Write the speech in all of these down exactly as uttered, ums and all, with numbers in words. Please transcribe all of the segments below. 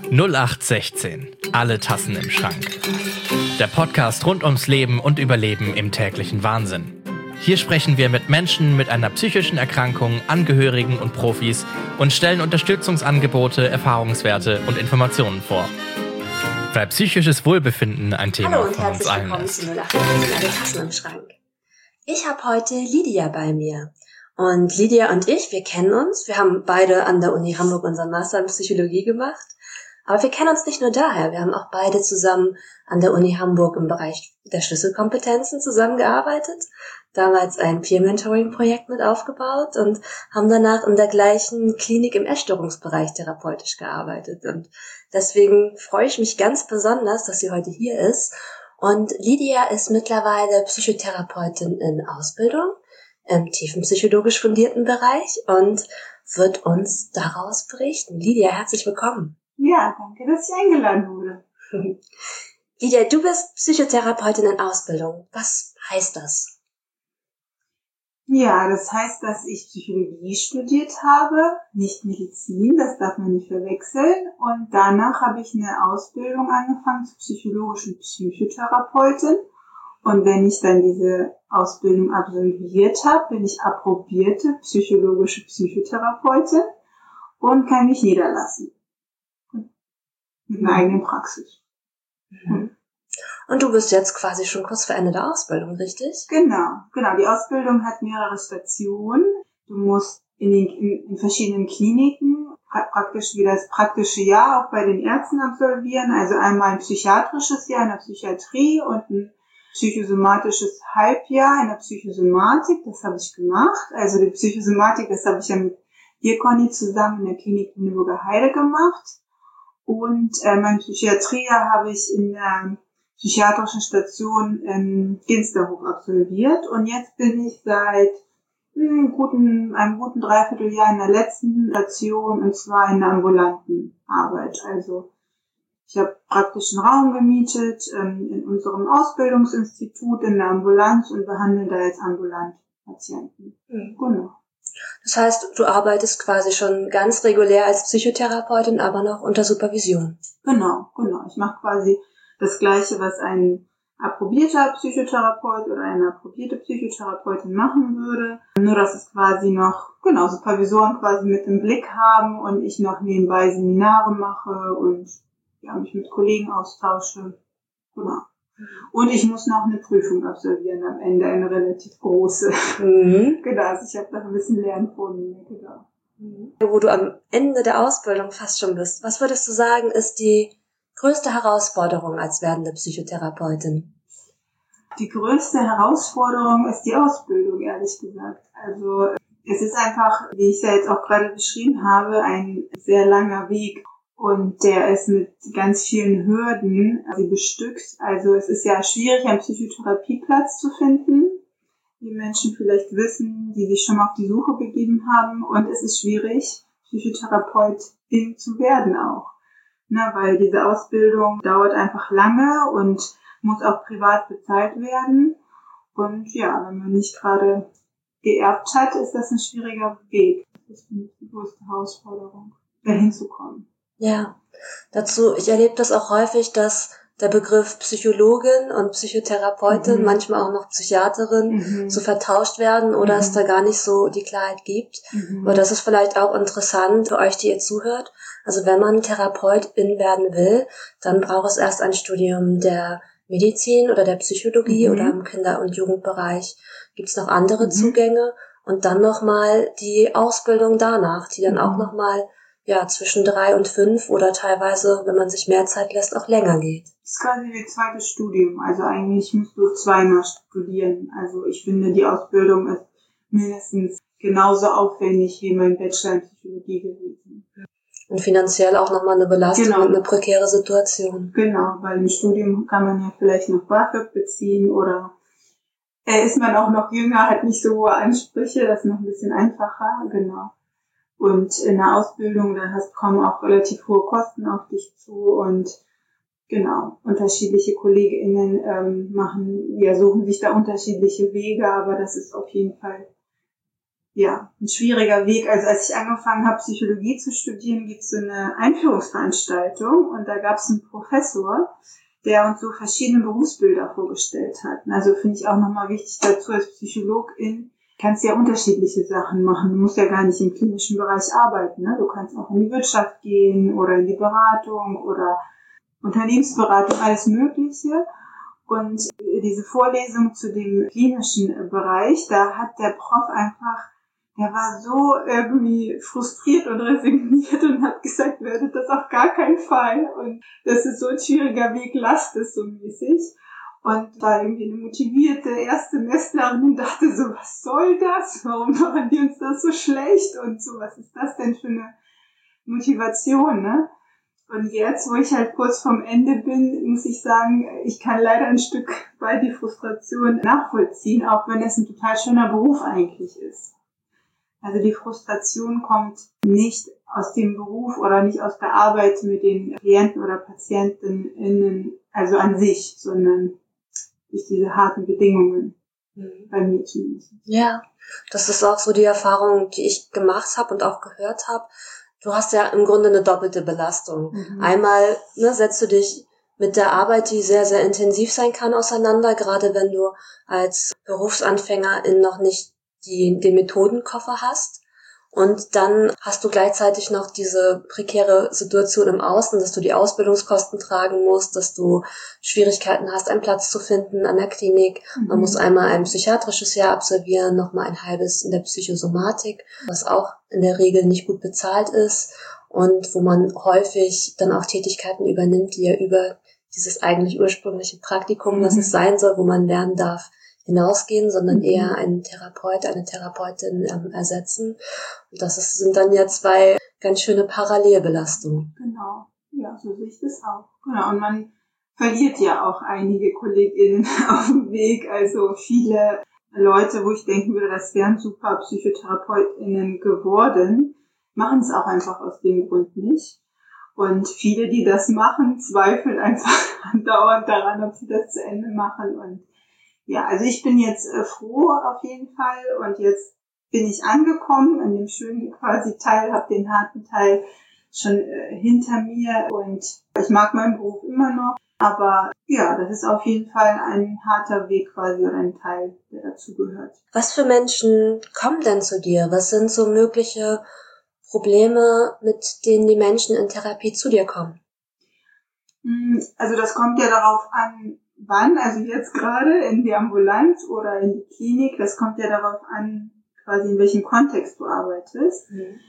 null acht sechzehn. Alle Tassen im Schrank. Der Podcast rund ums Leben und Überleben im täglichen Wahnsinn. Hier sprechen wir mit Menschen mit einer psychischen Erkrankung, Angehörigen und Profis und stellen Unterstützungsangebote, Erfahrungswerte und Informationen vor. Weil psychisches Wohlbefinden ein Thema Hallo und von uns herzlich allen willkommen ist. zu null acht sechzehn, alle Tassen im Schrank. Ich habe heute Lydia bei mir. Und Lydia und ich, wir kennen uns. Wir haben beide an der Uni Hamburg unseren Master in Psychologie gemacht. Aber wir kennen uns nicht nur daher. Wir haben auch beide zusammen an der Uni Hamburg im Bereich der Schlüsselkompetenzen zusammengearbeitet. Damals ein Peer-Mentoring-Projekt mit aufgebaut und haben danach in der gleichen Klinik im Essstörungsbereich therapeutisch gearbeitet. Und deswegen freue ich mich ganz besonders, dass sie heute hier ist. Und Lydia ist mittlerweile Psychotherapeutin in Ausbildung im tiefenpsychologisch fundierten Bereich und wird uns daraus berichten. Lydia, herzlich willkommen. Ja, danke, dass ich eingeladen wurde. Lydia, du bist Psychotherapeutin in Ausbildung. Was heißt das? Ja, das heißt, dass ich Psychologie studiert habe, nicht Medizin, das darf man nicht verwechseln. Und danach habe ich eine Ausbildung angefangen zur psychologischen Psychotherapeutin. Und wenn ich dann diese Ausbildung absolviert habe, bin ich approbierte psychologische Psychotherapeutin und kann mich niederlassen. Mit einer eigenen Praxis. Mhm. Und du bist jetzt quasi schon kurz vor Ende der Ausbildung, richtig? Genau, genau. Die Ausbildung hat mehrere Stationen. Du musst in den in, in verschiedenen Kliniken pra- praktisch wie das praktische Jahr auch bei den Ärzten absolvieren. Also einmal ein psychiatrisches Jahr in der Psychiatrie und ein psychosomatisches Halbjahr in der Psychosomatik. Das habe ich gemacht. Also die Psychosomatik, das habe ich ja mit dir, Conny, zusammen in der Klinik Lüneburger Heide gemacht. Und äh, mein Psychiatriejahr habe ich in der psychiatrischen Station in Ginsterhof absolviert. Und jetzt bin ich seit mh, guten, einem guten Dreivierteljahr in der letzten Station, und zwar in der ambulanten Arbeit. Also ich habe praktisch einen Raum gemietet ähm, in unserem Ausbildungsinstitut in der Ambulanz und behandle da jetzt ambulant Patienten. Mhm. Genau. Das heißt, du arbeitest quasi schon ganz regulär als Psychotherapeutin, aber noch unter Supervision. Genau, genau. Ich mache quasi das Gleiche, was ein approbierter Psychotherapeut oder eine approbierte Psychotherapeutin machen würde. Nur, dass es quasi noch, genau, Supervisoren quasi mit im Blick haben und ich noch nebenbei Seminare mache und ja, mich mit Kollegen austausche. Genau. Und ich muss noch eine Prüfung absolvieren am Ende, eine relativ große. Mhm. Genau, also ich habe noch ein bisschen Lernen vor mir, genau. Wo du am Ende der Ausbildung fast schon bist. Was würdest du sagen, ist die größte Herausforderung als werdende Psychotherapeutin? Die größte Herausforderung ist die Ausbildung, ehrlich gesagt. Also es ist einfach, wie ich es ja jetzt auch gerade beschrieben habe, ein sehr langer Weg. Und der ist mit ganz vielen Hürden also bestückt. Also es ist ja schwierig, einen Psychotherapieplatz zu finden, wie Menschen vielleicht wissen, die sich schon mal auf die Suche begeben haben. Und es ist schwierig, Psychotherapeutin zu werden auch. Na, weil diese Ausbildung dauert einfach lange und muss auch privat bezahlt werden. Und ja, wenn man nicht gerade geerbt hat, ist das ein schwieriger Weg. Das ist die größte Herausforderung, dahin zu kommen. Ja, dazu, ich erlebe das auch häufig, dass der Begriff Psychologin und Psychotherapeutin, Mhm. manchmal auch noch Psychiaterin, Mhm. so vertauscht werden oder Mhm. es da gar nicht so die Klarheit gibt. Mhm. Aber das ist vielleicht auch interessant für euch, die ihr zuhört. Also wenn man Therapeutin werden will, dann braucht es erst ein Studium der Medizin oder der Psychologie Mhm. oder im Kinder- und Jugendbereich. Gibt es noch andere Mhm. Zugänge und dann nochmal die Ausbildung danach, die dann Mhm. auch nochmal ja, zwischen drei und fünf oder teilweise, wenn man sich mehr Zeit lässt, auch länger geht. Das ist quasi wie ein zweites Studium. Also eigentlich musst du zweimal studieren. Also ich finde, die Ausbildung ist mindestens genauso aufwendig wie mein Bachelor in Psychologie gewesen. Und finanziell auch nochmal eine Belastung Genau. und eine prekäre Situation. Genau, weil im Studium kann man ja vielleicht noch BAföG beziehen oder äh, ist man auch noch jünger, hat nicht so hohe Ansprüche, das ist noch ein bisschen einfacher, genau. Und in der Ausbildung, da hast, kommen auch relativ hohe Kosten auf dich zu und genau, unterschiedliche KollegInnen ähm, machen, ja, suchen sich da unterschiedliche Wege, aber das ist auf jeden Fall ja, ein schwieriger Weg. Also als ich angefangen habe, Psychologie zu studieren, gibt es so eine Einführungsveranstaltung und da gab es einen Professor, der uns so verschiedene Berufsbilder vorgestellt hat. Also finde ich auch nochmal wichtig dazu, als Psychologin kannst ja unterschiedliche Sachen machen. Du musst ja gar nicht im klinischen Bereich arbeiten. Ne? Du kannst auch in die Wirtschaft gehen oder in die Beratung oder Unternehmensberatung, alles Mögliche. Und diese Vorlesung zu dem klinischen Bereich, da hat der Prof einfach, der war so irgendwie frustriert und resigniert und hat gesagt, werdet das auf gar keinen Fall. Und das ist so ein schwieriger Weg, lasst es so mäßig. Und war irgendwie eine motivierte Erstsemestlerin und dachte so, was soll das? Warum machen die uns das so schlecht? Und so, was ist das denn für eine Motivation, ne? Und jetzt, wo ich halt kurz vorm Ende bin, muss ich sagen, ich kann leider ein Stück weit die Frustration nachvollziehen, auch wenn es ein total schöner Beruf eigentlich ist. Also die Frustration kommt nicht aus dem Beruf oder nicht aus der Arbeit mit den Klienten oder PatientInnen, also an sich, sondern durch diese harten Bedingungen, mhm. bei mir zumindest. Ja, das ist auch so die Erfahrung, die ich gemacht habe und auch gehört habe. Du hast ja im Grunde eine doppelte Belastung. Mhm. Einmal ne, setzt du dich mit der Arbeit, die sehr, sehr intensiv sein kann, auseinander, gerade wenn du als Berufsanfängerin noch nicht die, den Methodenkoffer hast. Und dann hast du gleichzeitig noch diese prekäre Situation im Außen, dass du die Ausbildungskosten tragen musst, dass du Schwierigkeiten hast, einen Platz zu finden an der Klinik. Mhm. Man muss einmal ein psychiatrisches Jahr absolvieren, nochmal ein halbes in der Psychosomatik, was auch in der Regel nicht gut bezahlt ist und wo man häufig dann auch Tätigkeiten übernimmt, die ja über dieses eigentlich ursprüngliche Praktikum, mhm. das es sein soll, wo man lernen darf, hinausgehen, sondern eher einen Therapeut, eine Therapeutin ähm, ersetzen. Und das ist, sind dann ja zwei ganz schöne Parallelbelastungen. Genau, ja, so sehe ich das auch. Genau, und man verliert ja auch einige KollegInnen auf dem Weg, also viele Leute, wo ich denken würde, das wären super PsychotherapeutInnen geworden, machen es auch einfach aus dem Grund nicht. Und viele, die das machen, zweifeln einfach dauernd daran, ob sie das zu Ende machen. Und ja, also ich bin jetzt äh, froh auf jeden Fall und jetzt bin ich angekommen an dem schönen quasi Teil, habe den harten Teil schon äh, hinter mir und ich mag meinen Beruf immer noch, aber ja, das ist auf jeden Fall ein harter Weg quasi oder ein Teil, der dazu gehört. Was für Menschen kommen denn zu dir? Was sind so mögliche Probleme, mit denen die Menschen in Therapie zu dir kommen? Also das kommt ja darauf an, wann, also jetzt gerade in die Ambulanz oder in die Klinik, das kommt ja darauf an, quasi in welchem Kontext du arbeitest. Mhm.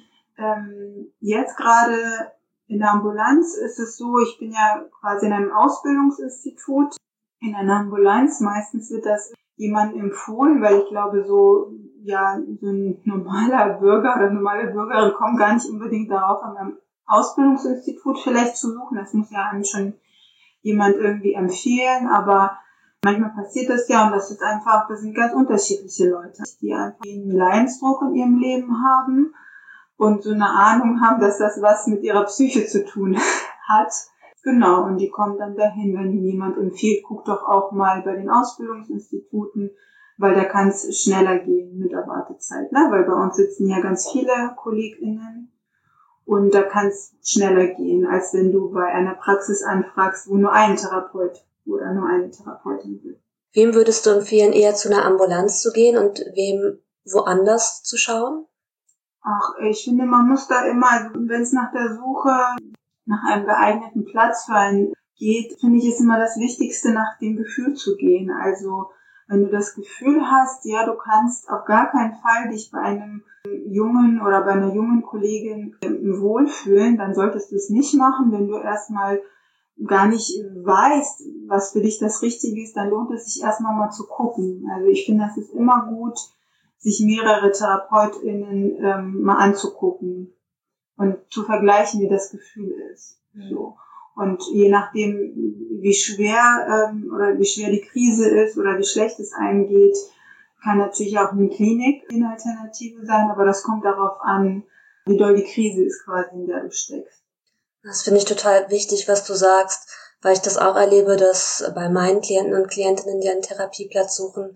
Ähm, jetzt gerade in der Ambulanz ist es so, ich bin ja quasi in einem Ausbildungsinstitut, in einer Ambulanz, meistens wird das jemandem empfohlen, weil ich glaube, so, ja, so ein normaler Bürger oder normale Bürgerin kommen gar nicht unbedingt darauf, an einem Ausbildungsinstitut vielleicht zu suchen, das muss ja einem schon jemand irgendwie empfehlen, aber manchmal passiert das ja und das ist einfach, das sind ganz unterschiedliche Leute, die einfach einen Leidensdruck in ihrem Leben haben und so eine Ahnung haben, dass das was mit ihrer Psyche zu tun hat. Genau, und die kommen dann dahin, wenn ihnen jemand empfiehlt, guck doch auch mal bei den Ausbildungsinstituten, weil da kann es schneller gehen mit der Wartezeit, ne? Weil bei uns sitzen ja ganz viele KollegInnen. Und da kann es schneller gehen, als wenn du bei einer Praxis anfragst, wo nur ein Therapeut oder nur eine Therapeutin will. Wem würdest du empfehlen, eher zu einer Ambulanz zu gehen und wem woanders zu schauen? Ach, ich finde, man muss da immer, also wenn es nach der Suche nach einem geeigneten Platz für einen geht, finde ich, ist immer das Wichtigste, nach dem Gefühl zu gehen. Also wenn du das Gefühl hast, ja, du kannst auf gar keinen Fall dich bei einem Jungen oder bei einer jungen Kollegin wohlfühlen, dann solltest du es nicht machen. Wenn du erstmal gar nicht weißt, was für dich das Richtige ist, dann lohnt es sich erstmal mal zu gucken. Also ich finde, das ist immer gut, sich mehrere TherapeutInnen ähm, mal anzugucken und zu vergleichen, wie das Gefühl ist. Mhm. So. Und je nachdem, wie schwer ähm, oder wie schwer die Krise ist oder wie schlecht es einem geht, kann natürlich auch eine Klinik eine Alternative sein, aber das kommt darauf an, wie doll die Krise ist quasi, in der du steckst. Das finde ich total wichtig, was du sagst, weil ich das auch erlebe, dass bei meinen Klienten und Klientinnen, die einen Therapieplatz suchen,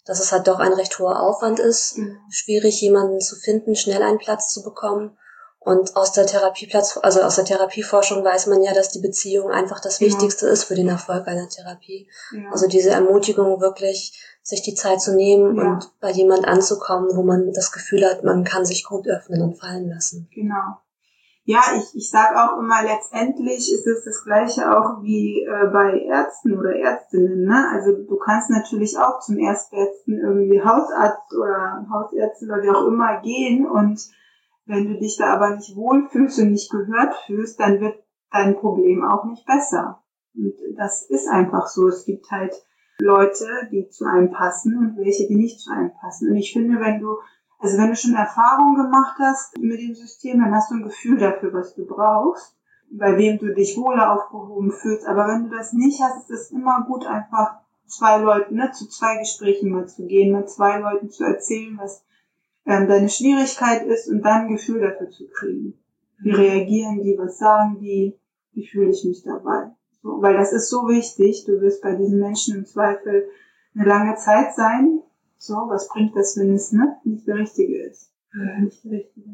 dass es halt doch ein recht hoher Aufwand ist, mhm. schwierig jemanden zu finden, schnell einen Platz zu bekommen. Und aus der Therapieplatz, also aus der Therapieforschung weiß man ja, dass die Beziehung einfach das ja. Wichtigste ist für den Erfolg einer Therapie. Ja. Also diese Ermutigung wirklich, sich die Zeit zu nehmen ja. und bei jemand anzukommen, wo man das Gefühl hat, man kann sich gut öffnen und fallen lassen. Genau. Ja, ich, ich sage auch immer, letztendlich ist es das Gleiche auch wie äh, bei Ärzten oder Ärztinnen. Ne? Also du kannst natürlich auch zum Erstbesten irgendwie Hausarzt oder Hausärztin oder wie auch immer gehen, und wenn du dich da aber nicht wohlfühlst und nicht gehört fühlst, dann wird dein Problem auch nicht besser. Und das ist einfach so. Es gibt halt Leute, die zu einem passen und welche, die nicht zu einem passen. Und ich finde, wenn du, also wenn du schon Erfahrung gemacht hast mit dem System, dann hast du ein Gefühl dafür, was du brauchst, bei wem du dich wohler aufgehoben fühlst. Aber wenn du das nicht hast, ist es immer gut, einfach zwei Leuten, ne, zu zwei Gesprächen mal zu gehen, mit zwei Leuten zu erzählen, was ähm, deine Schwierigkeit ist, und dann ein Gefühl dafür zu kriegen. Wie reagieren die, was sagen die, wie fühle ich mich dabei? So, weil das ist so wichtig, du wirst bei diesen Menschen im Zweifel eine lange Zeit sein. So, was bringt das, wenn es ne, nicht der Richtige ist? Oder nicht der Richtige.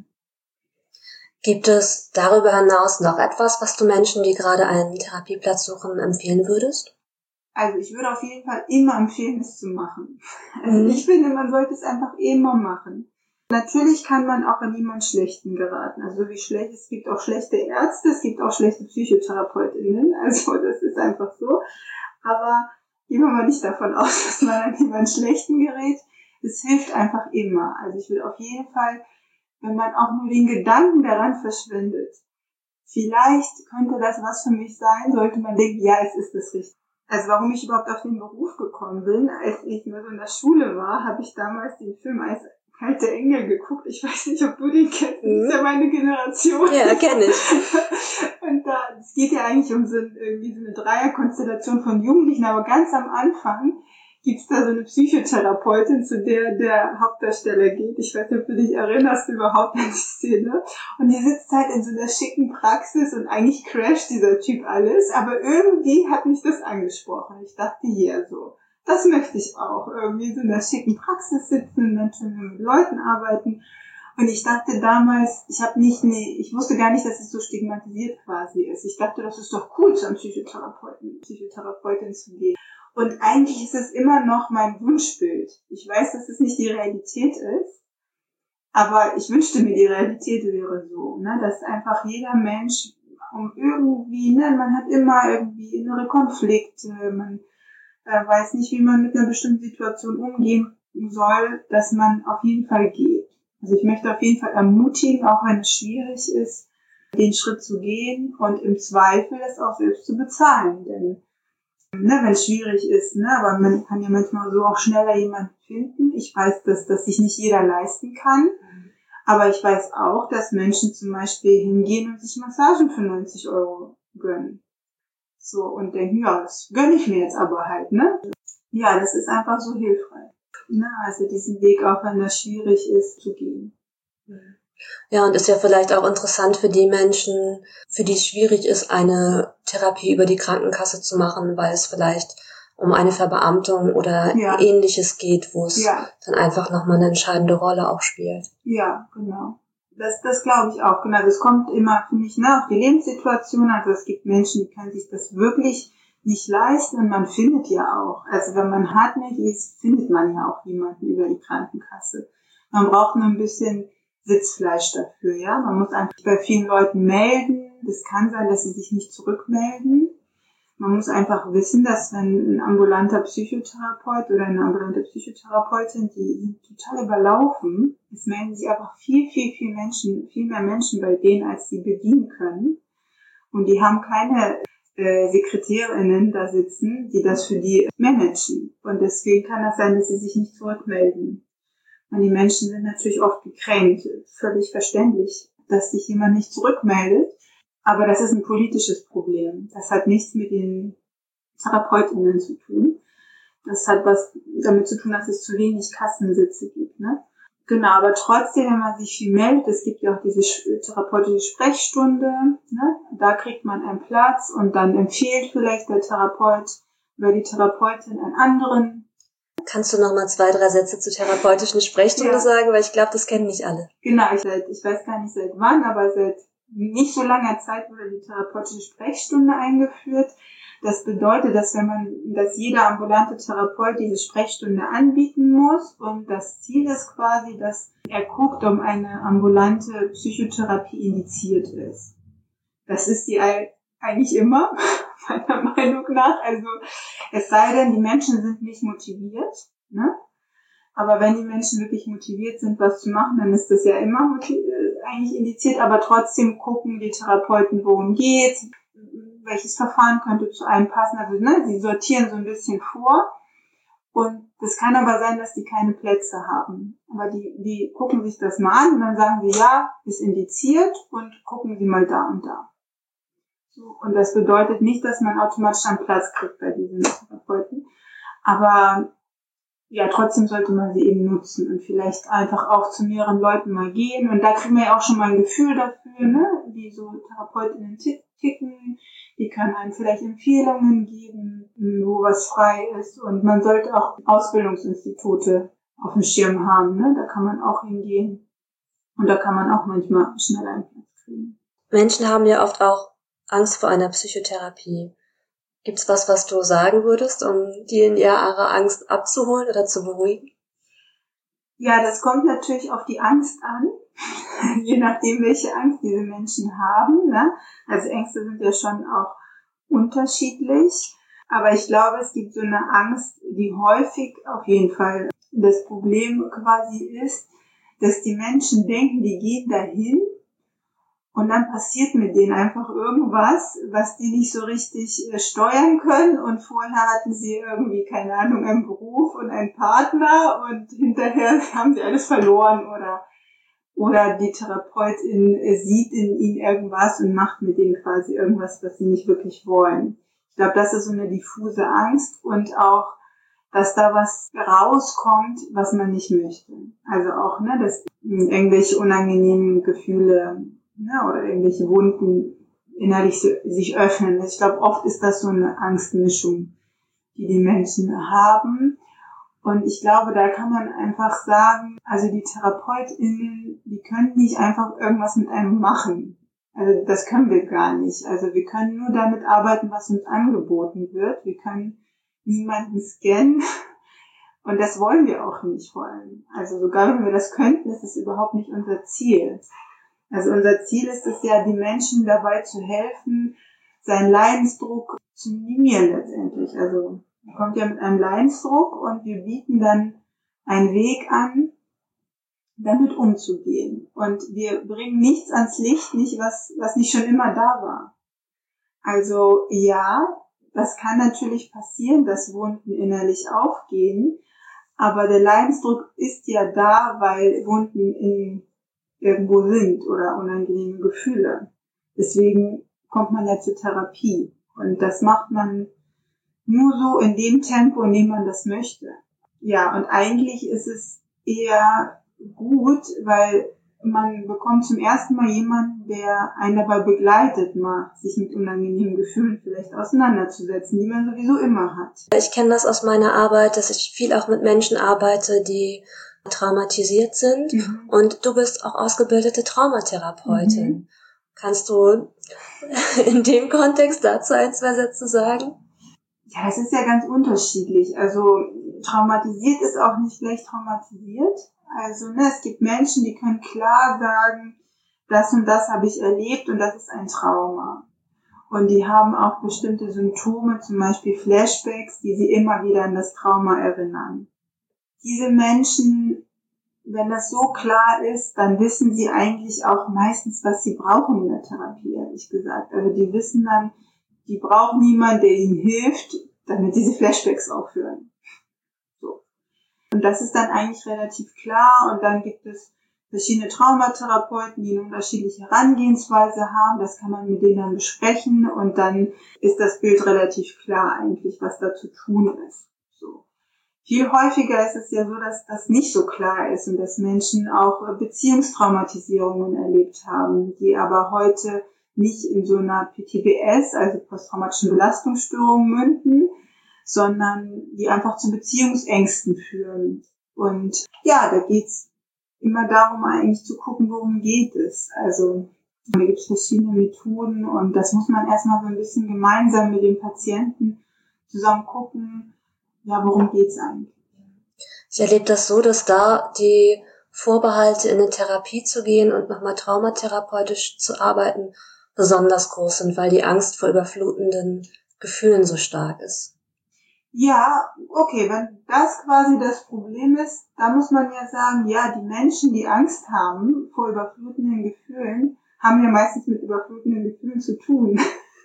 Gibt es darüber hinaus noch etwas, was du Menschen, die gerade einen Therapieplatz suchen, empfehlen würdest? Also ich würde auf jeden Fall immer empfehlen, es zu machen. Also mhm. ich finde, man sollte es einfach immer machen. Natürlich kann man auch an jemanden Schlechten geraten. Also wie schlecht, es gibt auch schlechte Ärzte, es gibt auch schlechte PsychotherapeutInnen. Also das ist einfach so. Aber gehen wir mal nicht davon aus, dass man an jemanden Schlechten gerät. Es hilft einfach immer. Also ich will auf jeden Fall, wenn man auch nur den Gedanken daran verschwendet, vielleicht könnte das was für mich sein, sollte man denken, ja, es ist das Richtige. Also warum ich überhaupt auf den Beruf gekommen bin, als ich nur so in der Schule war, habe ich damals den Film Eis Kalte Engel geguckt. Ich weiß nicht, ob du den kennst. Das ist ja meine Generation. Ja, kenne ich. Und da, es geht ja eigentlich um so, irgendwie so eine Dreierkonstellation von Jugendlichen, aber ganz am Anfang gibt's da so eine Psychotherapeutin, zu der der Hauptdarsteller geht. Ich weiß nicht, ob du dich erinnerst überhaupt an die Szene. Und die sitzt halt in so einer schicken Praxis und eigentlich crasht dieser Typ alles, aber irgendwie hat mich das angesprochen. Ich dachte, hier so. Das möchte ich auch, irgendwie so in der schicken Praxis sitzen und dann schon mit Leuten arbeiten. Und ich dachte damals, ich habe nicht, nee, ich wusste gar nicht, dass es so stigmatisiert quasi ist. Ich dachte, das ist doch cool, zu einem Psychotherapeuten, Psychotherapeutin zu gehen. Und eigentlich ist es immer noch mein Wunschbild. Ich weiß, dass es nicht die Realität ist, aber ich wünschte mir, die Realität wäre so, ne, dass einfach jeder Mensch um irgendwie, ne, man hat immer irgendwie innere Konflikte, man äh, weiß nicht, wie man mit einer bestimmten Situation umgehen soll, dass man auf jeden Fall geht. Also ich möchte auf jeden Fall ermutigen, auch wenn es schwierig ist, den Schritt zu gehen und im Zweifel das auch selbst zu bezahlen. Denn ne, wenn es schwierig ist, ne, aber man kann ja manchmal so auch schneller jemanden finden. Ich weiß, dass das sich nicht jeder leisten kann, aber ich weiß auch, dass Menschen zum Beispiel hingehen und sich Massagen für neunzig Euro gönnen. So, und denken, ja, das gönne ich mir jetzt aber halt, ne? Ja, das ist einfach so hilfreich. Ne? Also diesen Weg, auch wenn das schwierig ist, zu gehen. Ja, und ist ja vielleicht auch interessant für die Menschen, für die es schwierig ist, eine Therapie über die Krankenkasse zu machen, weil es vielleicht um eine Verbeamtung oder ja. Ähnliches geht, wo es ja. dann einfach nochmal eine entscheidende Rolle auch spielt. Ja, genau. Das, das glaube ich auch, genau. Das kommt immer, finde ich, ne, auf die Lebenssituation. Also es gibt Menschen, die können sich das wirklich nicht leisten, und man findet ja auch, also wenn man hartnäckig ist, findet man ja auch jemanden über die Krankenkasse. Man braucht nur ein bisschen Sitzfleisch dafür, ja. Man muss einfach bei vielen Leuten melden. Das kann sein, dass sie sich nicht zurückmelden. Man muss einfach wissen, dass wenn ein ambulanter Psychotherapeut oder eine ambulante Psychotherapeutin, die sind total überlaufen. Es melden sich einfach viel, viel, viel Menschen, viel mehr Menschen bei denen, als sie bedienen können. Und die haben keine äh, SekretärInnen da sitzen, die das für die managen. Und deswegen kann das sein, dass sie sich nicht zurückmelden. Und die Menschen sind natürlich oft gekränkt, völlig verständlich, dass sich jemand nicht zurückmeldet. Aber das ist ein politisches Problem. Das hat nichts mit den TherapeutInnen zu tun. Das hat was damit zu tun, dass es zu wenig Kassensitze gibt, ne? Genau, aber trotzdem, wenn man sich viel meldet, es gibt ja auch diese therapeutische Sprechstunde, ne? Da kriegt man einen Platz und dann empfiehlt vielleicht der Therapeut oder die Therapeutin einen anderen Kannst du noch mal zwei, drei Sätze zur therapeutischen Sprechstunde ja. sagen? Weil ich glaube, das kennen nicht alle. Genau, ich, ich weiß gar nicht seit wann, aber seit nicht so langer Zeit wurde die therapeutische Sprechstunde eingeführt. Das bedeutet, dass wenn man, dass jeder ambulante Therapeut diese Sprechstunde anbieten muss und das Ziel ist quasi, dass er guckt, ob eine ambulante Psychotherapie indiziert ist. Das ist die eigentlich immer, meiner Meinung nach. Also es sei denn, die Menschen sind nicht motiviert, ne? Aber wenn die Menschen wirklich motiviert sind, was zu machen, dann ist das ja immer motiv- eigentlich indiziert. Aber trotzdem gucken die Therapeuten, worum geht's, welches Verfahren könnte zu einem passen. Also ne, sie sortieren so ein bisschen vor. Und das kann aber sein, dass die keine Plätze haben. Aber die, die gucken sich das mal an und dann sagen sie, ja, ist indiziert und gucken sie mal da und da. So, und das bedeutet nicht, dass man automatisch einen Platz kriegt bei diesen Therapeuten. Aber ja, trotzdem sollte man sie eben nutzen und vielleicht einfach auch zu mehreren Leuten mal gehen. Und da kriegen wir ja auch schon mal ein Gefühl dafür, ne, wie so Therapeutinnen ticken. Die können einem vielleicht Empfehlungen geben, wo was frei ist. Und man sollte auch Ausbildungsinstitute auf dem Schirm haben, ne? Da kann man auch hingehen. Und da kann man auch manchmal schnell einen Platz kriegen. Menschen haben ja oft auch Angst vor einer Psychotherapie. Gibt's was, was du sagen würdest, um die in ihrer Angst abzuholen oder zu beruhigen? Ja, das kommt natürlich auf die Angst an, je nachdem, welche Angst diese Menschen haben, ne? Also Ängste sind ja schon auch unterschiedlich, aber ich glaube, es gibt so eine Angst, die häufig auf jeden Fall das Problem quasi ist, dass die Menschen denken, die gehen dahin und dann passiert mit denen einfach irgendwas, was die nicht so richtig äh, steuern können. Und vorher hatten sie irgendwie, keine Ahnung, einen Beruf und einen Partner und hinterher haben sie alles verloren. Oder oder die Therapeutin äh, sieht in ihnen irgendwas und macht mit denen quasi irgendwas, was sie nicht wirklich wollen. Ich glaube, das ist so eine diffuse Angst und auch, dass da was rauskommt, was man nicht möchte. Also auch, ne, dass irgendwelche unangenehmen Gefühle, ne, oder irgendwelche Wunden innerlich sich öffnen. Ich glaube, oft ist das so eine Angstmischung, die die Menschen haben. Und ich glaube, da kann man einfach sagen, also die TherapeutInnen, die können nicht einfach irgendwas mit einem machen. Also das können wir gar nicht. Also wir können nur damit arbeiten, was uns angeboten wird. Wir können niemanden scannen. Und das wollen wir auch nicht wollen. Also sogar wenn wir das könnten, ist es überhaupt nicht unser Ziel. Also unser Ziel ist es ja, die Menschen dabei zu helfen, seinen Leidensdruck zu minimieren letztendlich. Also man kommt ja mit einem Leidensdruck und wir bieten dann einen Weg an, damit umzugehen. Und wir bringen nichts ans Licht, nicht was, was nicht schon immer da war. Also ja, das kann natürlich passieren, dass Wunden innerlich aufgehen, aber der Leidensdruck ist ja da, weil Wunden in irgendwo sind oder unangenehme Gefühle. Deswegen kommt man ja zur Therapie. Und das macht man nur so in dem Tempo, in dem man das möchte. Ja, und eigentlich ist es eher gut, weil man bekommt zum ersten Mal jemanden, der einen dabei begleitet, mal sich mit unangenehmen Gefühlen vielleicht auseinanderzusetzen, die man sowieso immer hat. Ich kenne das aus meiner Arbeit, dass ich viel auch mit Menschen arbeite, die traumatisiert sind. Mhm. Und du bist auch ausgebildete Traumatherapeutin. Mhm. Kannst du in dem Kontext dazu ein, zwei Sätze sagen? Ja, es ist ja ganz unterschiedlich. Also traumatisiert ist auch nicht gleich traumatisiert. Also ne, es gibt Menschen, die können klar sagen, das und das habe ich erlebt und das ist ein Trauma. Und die haben auch bestimmte Symptome, zum Beispiel Flashbacks, die sie immer wieder an das Trauma erinnern. Diese Menschen, wenn das so klar ist, dann wissen sie eigentlich auch meistens, was sie brauchen in der Therapie, ehrlich gesagt. Also die wissen dann, die brauchen niemanden, der ihnen hilft, damit diese Flashbacks aufhören. So. Und das ist dann eigentlich relativ klar. Und dann gibt es verschiedene Traumatherapeuten, die eine unterschiedliche Herangehensweise haben. Das kann man mit denen dann besprechen. Und dann ist das Bild relativ klar eigentlich, was da zu tun ist. So. Viel häufiger ist es ja so, dass das nicht so klar ist und dass Menschen auch Beziehungstraumatisierungen erlebt haben, die aber heute nicht in so einer P T B S, also posttraumatischen Belastungsstörung, münden, sondern die einfach zu Beziehungsängsten führen. Und ja, da geht's immer darum, eigentlich zu gucken, worum geht es. Also da gibt es verschiedene Methoden und das muss man erstmal so ein bisschen gemeinsam mit dem Patienten zusammen gucken, ja, worum geht's eigentlich. Ich erlebe das so, dass da die Vorbehalte, in eine Therapie zu gehen und nochmal traumatherapeutisch zu arbeiten, besonders groß sind, weil die Angst vor überflutenden Gefühlen so stark ist. Ja, okay, wenn das quasi das Problem ist, da muss man ja sagen, ja, die Menschen, die Angst haben vor überflutenden Gefühlen, haben ja meistens mit überflutenden Gefühlen zu tun.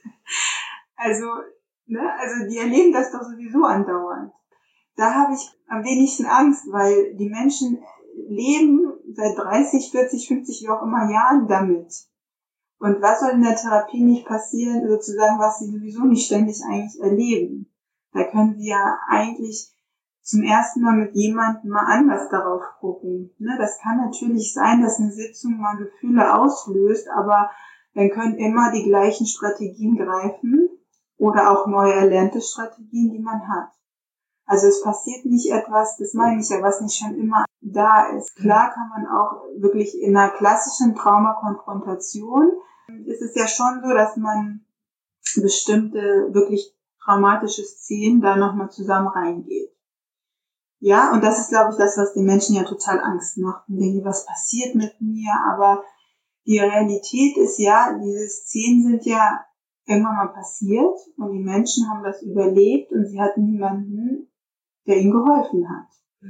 also, ne, also die erleben das doch sowieso andauernd. Da habe ich am wenigsten Angst, weil die Menschen leben seit dreißig, vierzig, fünfzig, wie auch immer Jahren damit. Und was soll in der Therapie nicht passieren, sozusagen, was sie sowieso nicht ständig eigentlich erleben? Da können sie ja eigentlich zum ersten Mal mit jemandem mal anders darauf gucken. Ne, das kann natürlich sein, dass eine Sitzung mal Gefühle auslöst, aber dann können immer die gleichen Strategien greifen oder auch neu erlernte Strategien, die man hat. Also es passiert nicht etwas, das meine ich ja, was nicht schon immer da ist. Klar kann man auch wirklich in einer klassischen Traumakonfrontation, ist es ja schon so, dass man bestimmte wirklich traumatische Szenen da nochmal zusammen reingeht. Ja, und das ist, glaube ich, das, was den Menschen ja total Angst macht. Und denken, was passiert mit mir? Aber die Realität ist ja, diese Szenen sind ja irgendwann mal passiert und die Menschen haben das überlebt und sie hatten niemanden, der ihnen geholfen hat.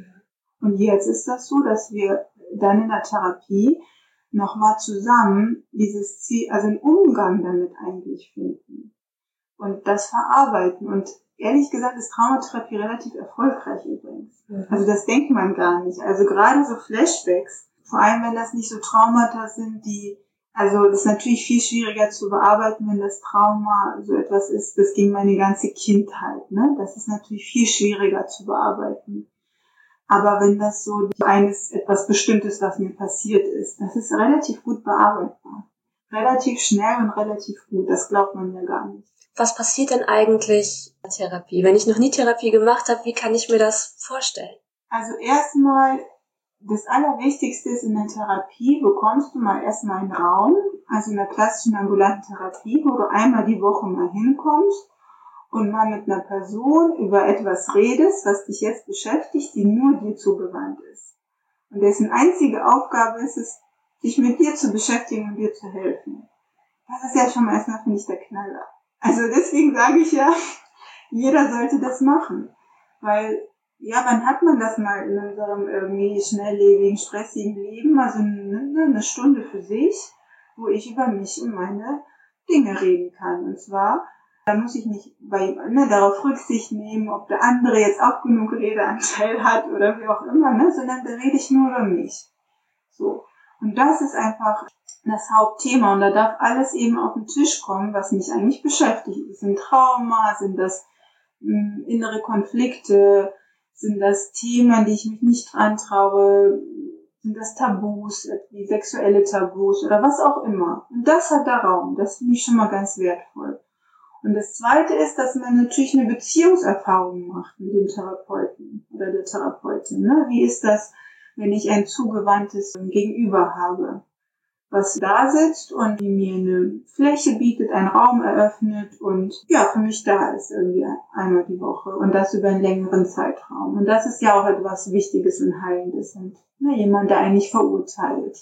Und jetzt ist das so, dass wir dann in der Therapie nochmal zusammen dieses Ziel, also einen Umgang damit eigentlich finden und das verarbeiten. Und ehrlich gesagt ist Traumatherapie relativ erfolgreich übrigens. Mhm. Also das denkt man gar nicht. Also gerade so Flashbacks, vor allem wenn das nicht so Traumata sind, die, also das ist natürlich viel schwieriger zu bearbeiten, wenn das Trauma so etwas ist, das ging meine ganze Kindheit, ne? Das ist natürlich viel schwieriger zu bearbeiten. Aber wenn das so eines etwas Bestimmtes, was mir passiert ist, das ist relativ gut bearbeitbar. Relativ schnell und relativ gut, das glaubt man ja gar nicht. Was passiert denn eigentlich in der Therapie? Wenn ich noch nie Therapie gemacht habe, wie kann ich mir das vorstellen? Also erstmal, das Allerwichtigste ist, in der Therapie bekommst du mal erstmal einen Raum, also in der klassischen ambulanten Therapie, wo du einmal die Woche mal hinkommst und mal mit einer Person über etwas redest, was dich jetzt beschäftigt, die nur dir zugewandt ist. Und dessen einzige Aufgabe ist es, sich mit dir zu beschäftigen und dir zu helfen. Das ist ja schon mal erstmal, finde ich, der Knaller. Also deswegen sage ich ja, jeder sollte das machen. Weil, ja, wann hat man das mal in unserem irgendwie schnelllebigen, stressigen Leben? Also eine, eine Stunde für sich, wo ich über mich und meine Dinge reden kann. Und zwar, da muss ich nicht bei, ne, darauf Rücksicht nehmen, ob der andere jetzt auch genug Redeanteil hat oder wie auch immer, ne, sondern da rede ich nur über mich. So. Und das ist einfach das Hauptthema und da darf alles eben auf den Tisch kommen, was mich eigentlich beschäftigt. Sind Trauma, sind das mh, innere Konflikte, sind das Themen, an die ich mich nicht dran traue, sind das Tabus, wie sexuelle Tabus oder was auch immer. Und das hat da Raum, das finde ich schon mal ganz wertvoll. Und das Zweite ist, dass man natürlich eine Beziehungserfahrung macht mit dem Therapeuten oder der Therapeutin. Ne? Wie ist das, wenn ich ein zugewandtes Gegenüber habe, was da sitzt und die mir eine Fläche bietet, einen Raum eröffnet und ja, für mich da ist irgendwie einmal die Woche und das über einen längeren Zeitraum. Und das ist ja auch etwas Wichtiges und Heilendes und ne, jemand, der einen nicht verurteilt.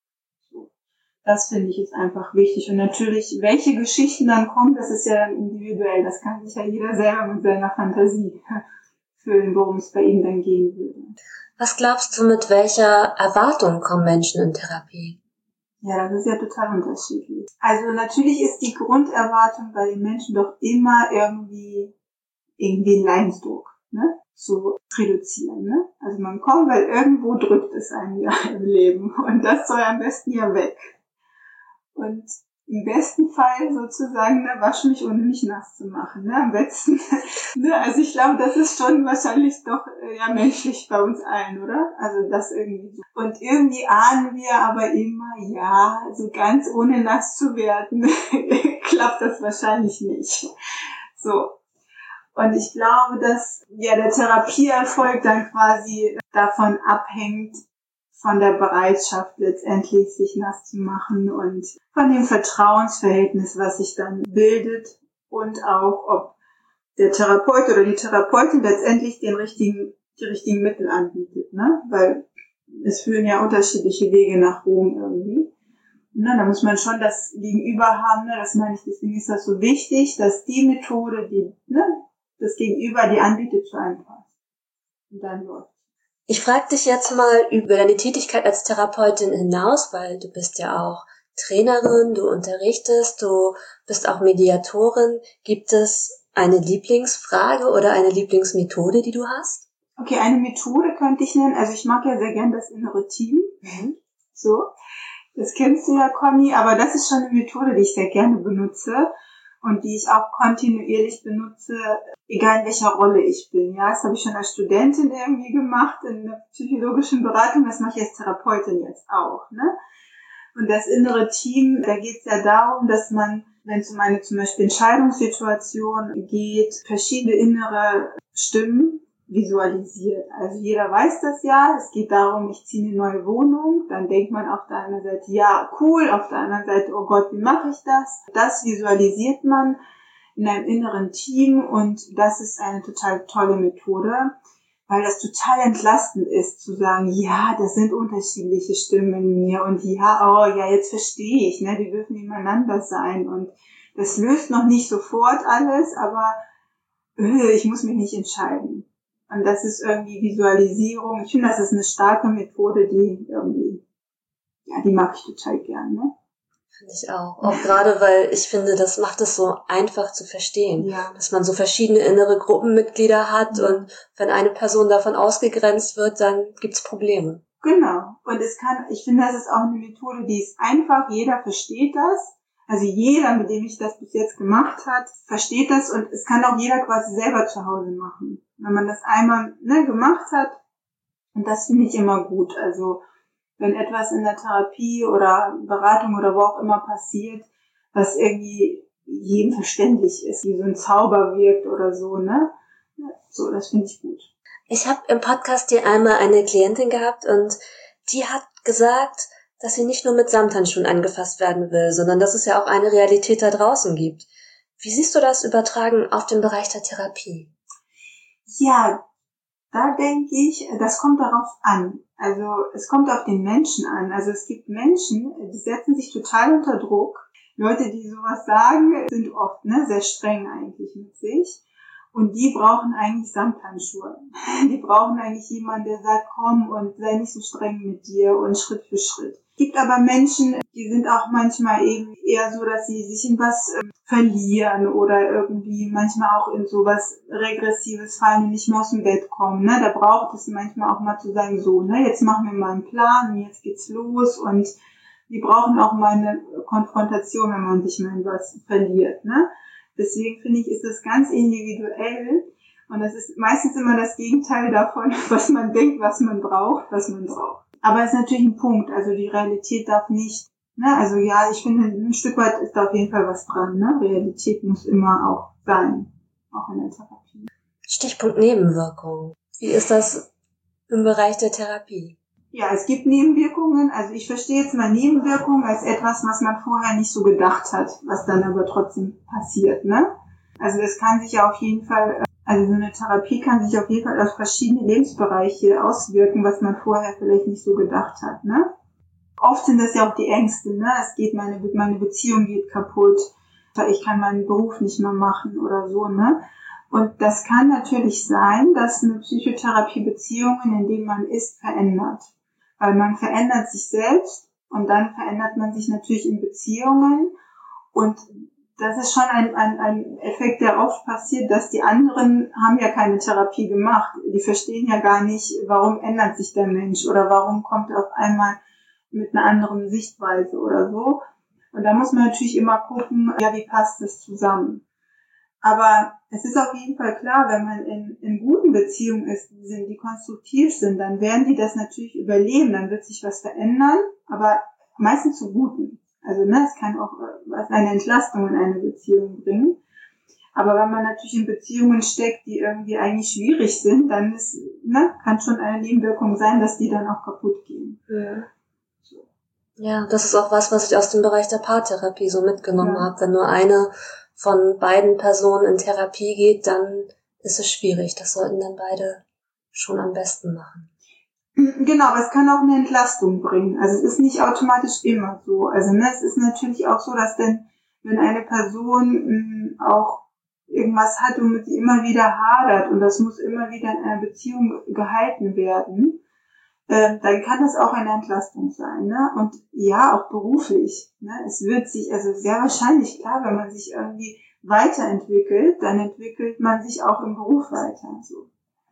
So. Das finde ich ist einfach wichtig. Und natürlich, welche Geschichten dann kommen, das ist ja dann individuell. Das kann sich ja jeder selber mit seiner Fantasie füllen, worum es bei ihm dann gehen würde. Was glaubst du, mit welcher Erwartung kommen Menschen in Therapie? Ja, das ist ja total unterschiedlich. Also natürlich ist die Grunderwartung bei den Menschen doch immer irgendwie irgendwie Leidensdruck, ne, zu reduzieren, ne. Also man kommt, weil irgendwo drückt es einen ja im Leben und das soll am besten ja weg. Und im besten Fall sozusagen, ne, wasch mich, ohne mich nass zu machen, ne, am besten. ne, also ich glaube, das ist schon wahrscheinlich doch äh, ja menschlich bei uns allen, oder? Also das irgendwie so. Und irgendwie ahnen wir aber immer, ja, so ganz ohne nass zu werden, klappt das wahrscheinlich nicht. So. Und ich glaube, dass ja der Therapieerfolg dann quasi davon abhängt, von der Bereitschaft letztendlich sich nass zu machen und von dem Vertrauensverhältnis, was sich dann bildet und auch, ob der Therapeut oder die Therapeutin letztendlich den richtigen, die richtigen Mittel anbietet, ne? Weil es führen ja unterschiedliche Wege nach Rom irgendwie. Na, da muss man schon das Gegenüber haben, ne? Das meine ich, deswegen ist das so wichtig, dass die Methode, die, ne, das Gegenüber, die anbietet, zu einem passt. Und dann läuft. Ich frage dich jetzt mal über deine Tätigkeit als Therapeutin hinaus, weil du bist ja auch Trainerin, du unterrichtest, du bist auch Mediatorin. Gibt es eine Lieblingsfrage oder eine Lieblingsmethode, die du hast? Okay, eine Methode könnte ich nennen. Also ich mag ja sehr gern das innere Team. Mhm. So, das kennst du ja, Conny. Aber das ist schon eine Methode, die ich sehr gerne benutze und die ich auch kontinuierlich benutze, egal in welcher Rolle ich bin. Ja, das habe ich schon als Studentin irgendwie gemacht in der psychologischen Beratung. Das mache ich als Therapeutin jetzt auch, ne? Und das innere Team, da geht es ja darum, dass man, wenn es um eine zum Beispiel Entscheidungssituation geht, verschiedene innere Stimmen visualisiert. Also jeder weiß das ja, es geht darum, ich ziehe eine neue Wohnung, dann denkt man auf der einen Seite, ja, cool, auf der anderen Seite, oh Gott, wie mache ich das? Das visualisiert man in einem inneren Team und das ist eine total tolle Methode, weil das total entlastend ist, zu sagen, ja, das sind unterschiedliche Stimmen in mir und ja, oh, ja, jetzt verstehe ich, ne, die dürfen nebeneinander sein und das löst noch nicht sofort alles, aber äh, ich muss mich nicht entscheiden. Und das ist irgendwie Visualisierung. Ich finde, das ist eine starke Methode, die irgendwie, ja, die mag ich total gern, ne? Finde ich auch. Auch gerade, weil ich finde, das macht es so einfach zu verstehen. Ja. Dass man so verschiedene innere Gruppenmitglieder hat, ja. Und wenn eine Person davon ausgegrenzt wird, dann gibt's Probleme. Genau. Und es kann, ich finde, das ist auch eine Methode, die ist einfach, jeder versteht das. Also jeder, mit dem ich das bis jetzt gemacht hat, versteht das und es kann auch jeder quasi selber zu Hause machen. Wenn man das einmal, ne, gemacht hat, und das finde ich immer gut. Also wenn etwas in der Therapie oder Beratung oder wo auch immer passiert, was irgendwie jedem verständlich ist, wie so ein Zauber wirkt oder so, ne? So, das finde ich gut. Ich habe im Podcast hier einmal eine Klientin gehabt und die hat gesagt, dass sie nicht nur mit Samthandschuhen angefasst werden will, sondern dass es ja auch eine Realität da draußen gibt. Wie siehst du das übertragen auf den Bereich der Therapie? Ja, da denke ich, das kommt darauf an. Also es kommt auf den Menschen an. Also es gibt Menschen, die setzen sich total unter Druck. Leute, die sowas sagen, sind oft ne, sehr streng eigentlich mit sich. Und die brauchen eigentlich Samthandschuhe. Die brauchen eigentlich jemanden, der sagt, komm und sei nicht so streng mit dir und Schritt für Schritt. Es gibt aber Menschen, die sind auch manchmal eben eher so, dass sie sich in was äh, verlieren oder irgendwie manchmal auch in sowas Regressives fallen und nicht mehr aus dem Bett kommen. Ne? Da braucht es manchmal auch mal zu sagen, so, ne, jetzt machen wir mal einen Plan und jetzt geht's los und die brauchen auch mal eine Konfrontation, wenn man sich mal in was verliert, ne? Deswegen finde ich, ist das ganz individuell und das ist meistens immer das Gegenteil davon, was man denkt, was man braucht, was man braucht. Aber es ist natürlich ein Punkt, also die Realität darf nicht, ne, also ja, ich finde, ein Stück weit ist da auf jeden Fall was dran, ne, Realität muss immer auch sein, auch in der Therapie. Stichpunkt Nebenwirkungen. Wie ist das im Bereich der Therapie? Ja, es gibt Nebenwirkungen. Also ich verstehe jetzt mal Nebenwirkungen als etwas, was man vorher nicht so gedacht hat, was dann aber trotzdem passiert, ne? Also das kann sich ja auf jeden Fall, also so eine Therapie kann sich auf jeden Fall auf verschiedene Lebensbereiche auswirken, was man vorher vielleicht nicht so gedacht hat, ne? Oft sind das ja auch die Ängste, ne? Es geht, meine, meine Beziehung geht kaputt, ich kann meinen Beruf nicht mehr machen oder so, ne? Und das kann natürlich sein, dass eine Psychotherapie Beziehungen, in denen man ist, verändert. Weil man verändert sich selbst und dann verändert man sich natürlich in Beziehungen. Und das ist schon ein, ein, ein Effekt, der oft passiert, dass die anderen haben ja keine Therapie gemacht. Die verstehen ja gar nicht, warum ändert sich der Mensch oder warum kommt er auf einmal mit einer anderen Sichtweise oder so. Und da muss man natürlich immer gucken, ja, wie passt das zusammen. Aber es ist auf jeden Fall klar, wenn man in, in guten Beziehungen ist, die konstruktiv sind, dann werden die das natürlich überleben, dann wird sich was verändern, aber meistens zu Guten. Also ne, es kann auch eine Entlastung in eine Beziehung bringen. Aber wenn man natürlich in Beziehungen steckt, die irgendwie eigentlich schwierig sind, dann ist, ne, kann schon eine Nebenwirkung sein, dass die dann auch kaputt gehen. Ja. Ja, das ist auch was, was ich aus dem Bereich der Paartherapie so mitgenommen ja. habe. Wenn nur eine von beiden Personen in Therapie geht, dann ist es schwierig. Das sollten dann beide schon am besten machen. Genau, aber es kann auch eine Entlastung bringen. Also es ist nicht automatisch immer so. Also ne, es ist natürlich auch so, dass denn, wenn eine Person mh, auch irgendwas hat, womit sie immer wieder hadert und das muss immer wieder in einer Beziehung gehalten werden, äh, dann kann das auch eine Entlastung sein. Ne? Und ja, auch beruflich. Ne? Es wird sich, also sehr wahrscheinlich, klar, wenn man sich irgendwie weiterentwickelt, dann entwickelt man sich auch im Beruf weiter. So.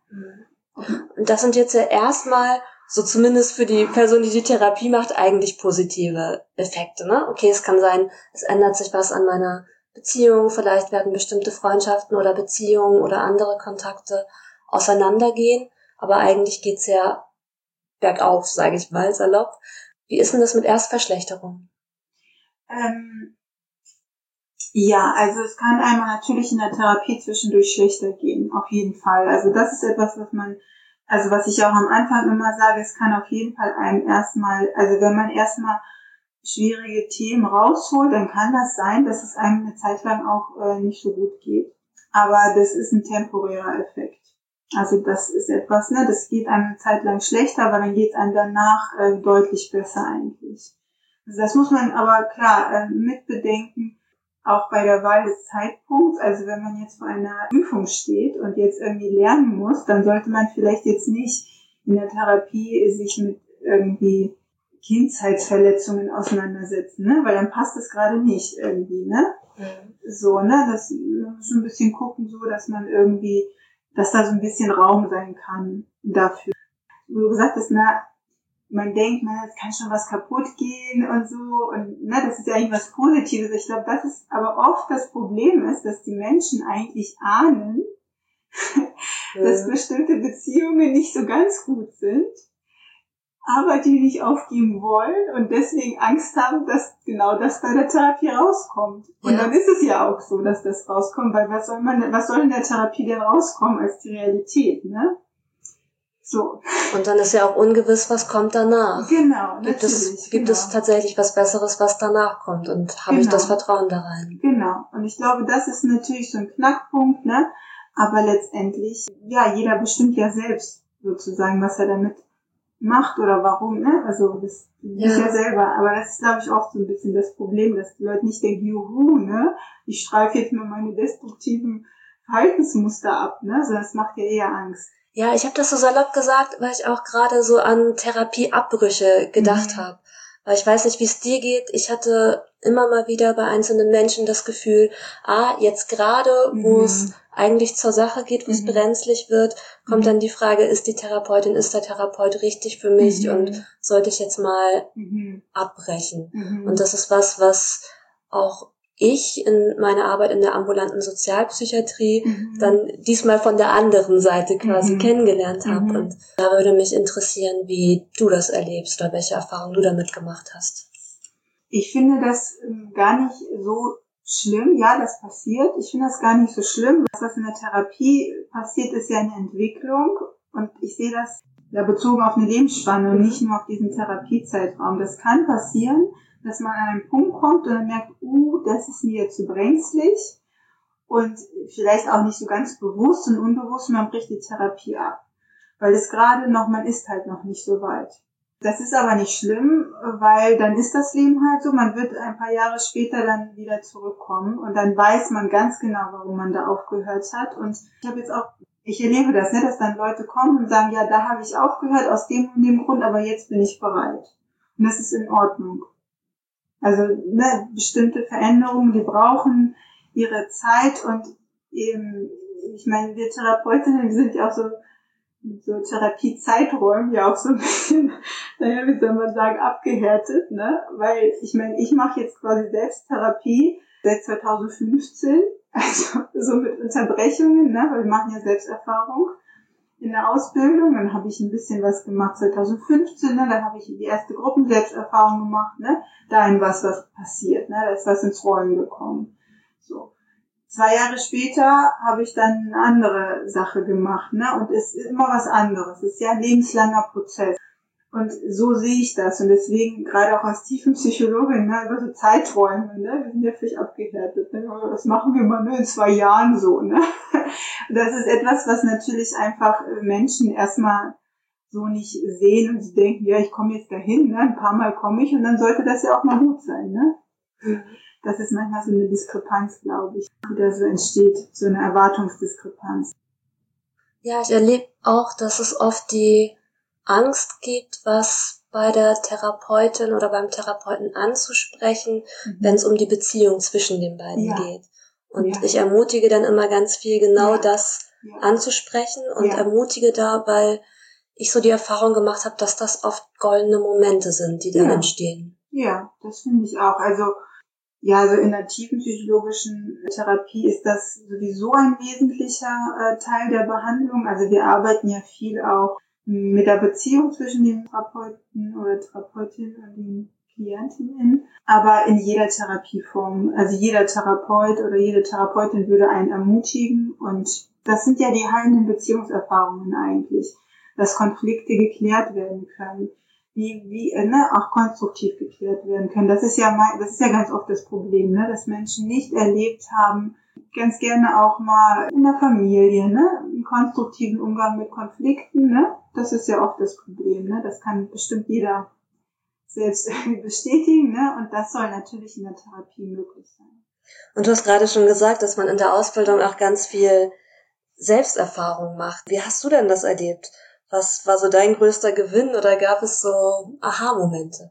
Und das sind jetzt ja erstmal, so zumindest für die Person, die die Therapie macht, eigentlich positive Effekte. Ne? Okay, es kann sein, es ändert sich was an meiner Beziehung, vielleicht werden bestimmte Freundschaften oder Beziehungen oder andere Kontakte auseinandergehen, aber eigentlich geht's ja bergauf, sage ich mal salopp. Wie ist denn das mit Erstverschlechterung? Ähm, ja, also es kann einmal natürlich in der Therapie zwischendurch schlechter gehen, auf jeden Fall. Also das ist etwas, was man, also was ich auch am Anfang immer sage, es kann auf jeden Fall einem erstmal, also wenn man erstmal schwierige Themen rausholt, dann kann das sein, dass es einem eine Zeit lang auch äh, nicht so gut geht. Aber das ist ein temporärer Effekt. Also das ist etwas, ne, das geht einem eine Zeit lang schlechter, aber dann geht es einem danach äh, deutlich besser eigentlich. Also das muss man aber klar äh, mitbedenken, auch bei der Wahl des Zeitpunkts. Also wenn man jetzt vor einer Prüfung steht und jetzt irgendwie lernen muss, dann sollte man vielleicht jetzt nicht in der Therapie sich mit irgendwie Kindheitsverletzungen auseinandersetzen, ne? Weil dann passt das gerade nicht irgendwie, ne? Mhm. So, ne? Das man muss schon ein bisschen gucken, so, dass man irgendwie, dass da so ein bisschen Raum sein kann dafür. Wo du gesagt hast, na, man denkt, na, es kann schon was kaputt gehen und so, und ne, das ist ja eigentlich was Positives. Ich glaube, das ist aber oft das Problem ist, dass die Menschen eigentlich ahnen, mhm. dass bestimmte Beziehungen nicht so ganz gut sind, aber die nicht aufgeben wollen und deswegen Angst haben, dass genau das bei der Therapie rauskommt. Und ja. Dann ist es ja auch so, dass das rauskommt, weil was soll man, was soll in der Therapie denn rauskommen als die Realität, ne? So. Und dann ist ja auch ungewiss, was kommt danach. Genau, gibt natürlich. Es, gibt genau. es tatsächlich was Besseres, was danach kommt? Und habe genau. ich das Vertrauen da rein? Genau. Und ich glaube, das ist natürlich so ein Knackpunkt, ne? Aber letztendlich, ja, jeder bestimmt ja selbst sozusagen, was er damit macht oder warum, ne? Also das ja. ist ja selber, aber das ist, glaube ich, auch so ein bisschen das Problem, dass die Leute nicht denken, juhu, ne? Ich streife jetzt nur meine destruktiven Verhaltensmuster ab, ne? Sondern das macht ja eher Angst. Ja, ich habe das so salopp gesagt, weil ich auch gerade so an Therapieabbrüche gedacht mhm. habe. Weil ich weiß nicht, wie es dir geht. Ich hatte immer mal wieder bei einzelnen Menschen das Gefühl, ah, jetzt gerade, mhm. wo es eigentlich zur Sache geht, wo es mhm. brenzlig wird, kommt mhm. dann die Frage, ist die Therapeutin, ist der Therapeut richtig für mich mhm. und sollte ich jetzt mal mhm. abbrechen? Mhm. Und das ist was, was auch ich in meiner Arbeit in der ambulanten Sozialpsychiatrie mhm. dann diesmal von der anderen Seite quasi mhm. kennengelernt habe. Mhm. Und da würde mich interessieren, wie du das erlebst oder welche Erfahrungen du damit gemacht hast. Ich finde das gar nicht so schlimm. Ja, das passiert. Ich finde das gar nicht so schlimm. Was in der Therapie passiert, ist ja eine Entwicklung. Und ich sehe das ja bezogen auf eine Lebensspanne und nicht nur auf diesen Therapiezeitraum. Das kann passieren, dass man an einen Punkt kommt und dann merkt, uh, das ist mir jetzt zu brenzlig und vielleicht auch nicht so ganz bewusst und unbewusst, und man bricht die Therapie ab. Weil es gerade noch, man ist halt noch nicht so weit. Das ist aber nicht schlimm, weil dann ist das Leben halt so, man wird ein paar Jahre später dann wieder zurückkommen und dann weiß man ganz genau, warum man da aufgehört hat. Und ich habe jetzt auch, ich erlebe das, ne, dass dann Leute kommen und sagen, ja, da habe ich aufgehört aus dem und dem Grund, aber jetzt bin ich bereit. Und das ist in Ordnung. Also ne, bestimmte Veränderungen, die brauchen ihre Zeit und eben, ich meine, wir Therapeutinnen, die sind ja auch so so Therapiezeiträumen ja auch so ein bisschen, naja, wie soll man sagen, abgehärtet, ne? Weil ich meine, ich mache jetzt quasi Selbsttherapie seit zwanzig fünfzehn, also so mit Unterbrechungen, ne? Weil wir machen ja Selbsterfahrung in der Ausbildung, dann habe ich ein bisschen was gemacht zwanzig fünfzehn, ne? Da habe ich die erste Gruppenselbsterfahrung gemacht, ne? Dahin was was passiert, ne? Da ist was ins Rollen gekommen. So. Zwei Jahre später habe ich dann eine andere Sache gemacht, ne? Und es ist immer was anderes. Es ist ja ein lebenslanger Prozess. Und so sehe ich das. Und deswegen, gerade auch als Tiefenpsychologin, ne, über so Zeiträume, ne, wir sind ja völlig abgehärtet, ne? Das machen wir mal nur in zwei Jahren so, ne? Das ist etwas, was natürlich einfach Menschen erstmal so nicht sehen und sie denken, ja, ich komme jetzt dahin, ne? Ein paar Mal komme ich und dann sollte das ja auch mal gut sein, ne? Mhm. Das ist manchmal so eine Diskrepanz, glaube ich, die da so entsteht, so eine Erwartungsdiskrepanz. Ja, ich erlebe auch, dass es oft die Angst gibt, was bei der Therapeutin oder beim Therapeuten anzusprechen, mhm. wenn es um die Beziehung zwischen den beiden ja. geht. Und ja. ich ermutige dann immer ganz viel, genau ja. das ja. anzusprechen und ja. ermutige da, weil ich so die Erfahrung gemacht habe, dass das oft goldene Momente sind, die dann ja. entstehen. Ja, das finde ich auch. Also ja, also in der tiefenpsychologischen Therapie ist das sowieso ein wesentlicher äh, Teil der Behandlung. Also wir arbeiten ja viel auch mit der Beziehung zwischen dem Therapeuten oder Therapeutin und den Klientinnen, aber in jeder Therapieform. Also jeder Therapeut oder jede Therapeutin würde einen ermutigen und das sind ja die heilenden Beziehungserfahrungen eigentlich, dass Konflikte geklärt werden können, wie wie ne, auch konstruktiv geklärt werden können. Das ist ja mal, das ist ja ganz oft das Problem, ne, dass Menschen nicht erlebt haben, ganz gerne auch mal in der Familie, ne, einen konstruktiven Umgang mit Konflikten, ne, das ist ja oft das Problem, ne, das kann bestimmt jeder selbst irgendwie bestätigen, ne, und das soll natürlich in der Therapie möglich sein. Und du hast gerade schon gesagt, dass man in der Ausbildung auch ganz viel Selbsterfahrung macht. Wie hast du denn das erlebt? Was war so dein größter Gewinn oder gab es so Aha-Momente?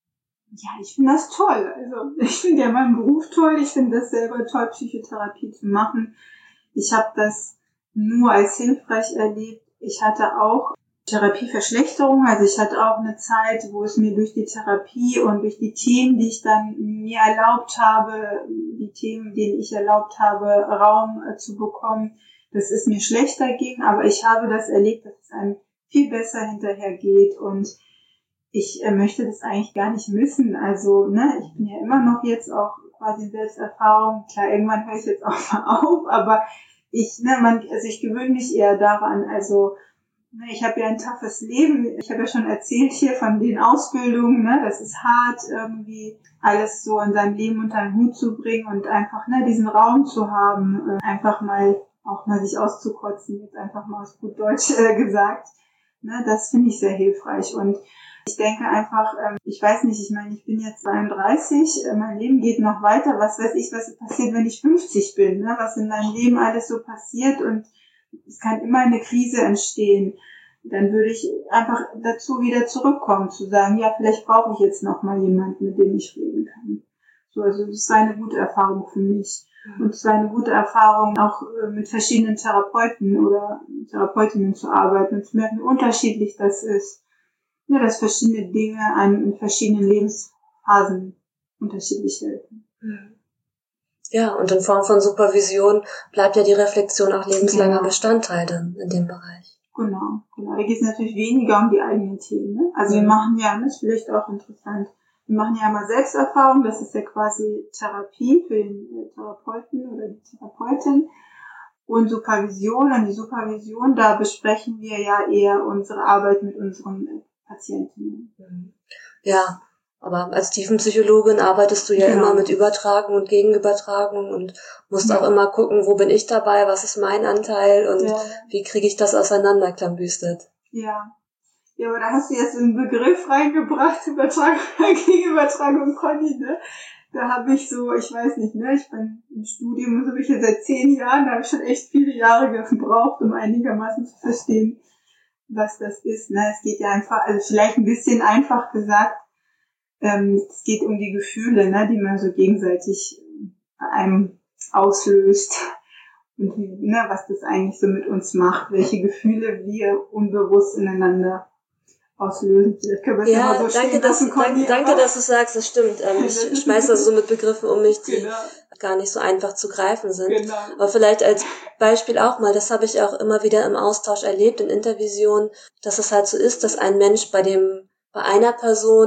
Ja, ich finde das toll. Also ich finde ja meinen Beruf toll. Ich finde das selber toll, Psychotherapie zu machen. Ich habe das nur als hilfreich erlebt. Ich hatte auch Therapieverschlechterung. Also ich hatte auch eine Zeit, wo es mir durch die Therapie und durch die Themen, die ich dann mir erlaubt habe, die Themen, denen ich erlaubt habe, Raum äh, zu bekommen, dass es mir schlechter ging. Aber ich habe das erlebt, dass es einem viel besser hinterher geht und ich äh, möchte das eigentlich gar nicht missen. Also, ne, ich bin ja immer noch jetzt auch quasi Selbsterfahrung. Klar, irgendwann höre ich jetzt auch mal auf, aber ich, ne, man, also ich gewöhne mich eher daran. Also, ne, ich habe ja ein toughes Leben. Ich habe ja schon erzählt hier von den Ausbildungen, ne, das ist hart, irgendwie alles so in seinem Leben unter den Hut zu bringen und einfach, ne, diesen Raum zu haben, äh, einfach mal auch mal sich auszukotzen, jetzt einfach mal aus gut Deutsch äh, gesagt. Ne, das finde ich sehr hilfreich und ich denke einfach, ähm, ich weiß nicht, ich meine, ich bin jetzt zweiunddreißig, äh, mein Leben geht noch weiter, was weiß ich, was passiert, wenn ich fünfzig bin, ne? Was in meinem Leben alles so passiert und es kann immer eine Krise entstehen. Dann würde ich einfach dazu wieder zurückkommen, zu sagen, ja, vielleicht brauche ich jetzt noch mal jemanden, mit dem ich reden kann. So, also das war eine gute Erfahrung für mich. Und es war eine gute Erfahrung, auch äh, mit verschiedenen Therapeuten oder Therapeutinnen zu arbeiten und zu merken, wie unterschiedlich das ist. Ja, dass verschiedene Dinge einem in verschiedenen Lebensphasen unterschiedlich helfen. Ja, und in Form von Supervision bleibt ja die Reflexion auch lebenslanger genau. Bestandteil dann in dem Bereich. Genau, genau. Da geht es natürlich weniger um die eigenen Themen. Ne? Also mhm. wir machen ja, das ist vielleicht auch interessant, wir machen ja mal Selbsterfahrung, das ist ja quasi Therapie für den Therapeuten oder die Therapeutin. Und Supervision, und die Supervision, da besprechen wir ja eher unsere Arbeit mit unseren Patientinnen. Ja, aber als Tiefenpsychologin arbeitest du ja genau. immer mit Übertragung und Gegenübertragung und musst ja. auch immer gucken, wo bin ich dabei, was ist mein Anteil und ja. wie kriege ich das auseinanderklambüstert. Ja. Ja, aber da hast du jetzt einen Begriff reingebracht, Übertragung, Gegenübertragung, Conny, ne? Da habe ich so, ich weiß nicht, ne, ich bin im Studium, so bin ich jetzt seit zehn Jahren, da habe ich schon echt viele Jahre gebraucht, um einigermaßen zu verstehen, was das ist. Ne? Es geht ja einfach, also vielleicht ein bisschen einfach gesagt, ähm, es geht um die Gefühle, ne, die man so gegenseitig bei einem auslöst und wie, ne, was das eigentlich so mit uns macht, welche Gefühle wir unbewusst ineinander auslösen. Vielleicht können wir es ja, ja mal so danke, dass, lassen, danke, danke, dass du sagst, das stimmt. Ähm, ich schmeiße also so mit Begriffen um mich, die genau. gar nicht so einfach zu greifen sind. Genau. Aber vielleicht als Beispiel auch mal, das habe ich auch immer wieder im Austausch erlebt, in Intervisionen, dass es halt so ist, dass ein Mensch bei dem, bei einer Person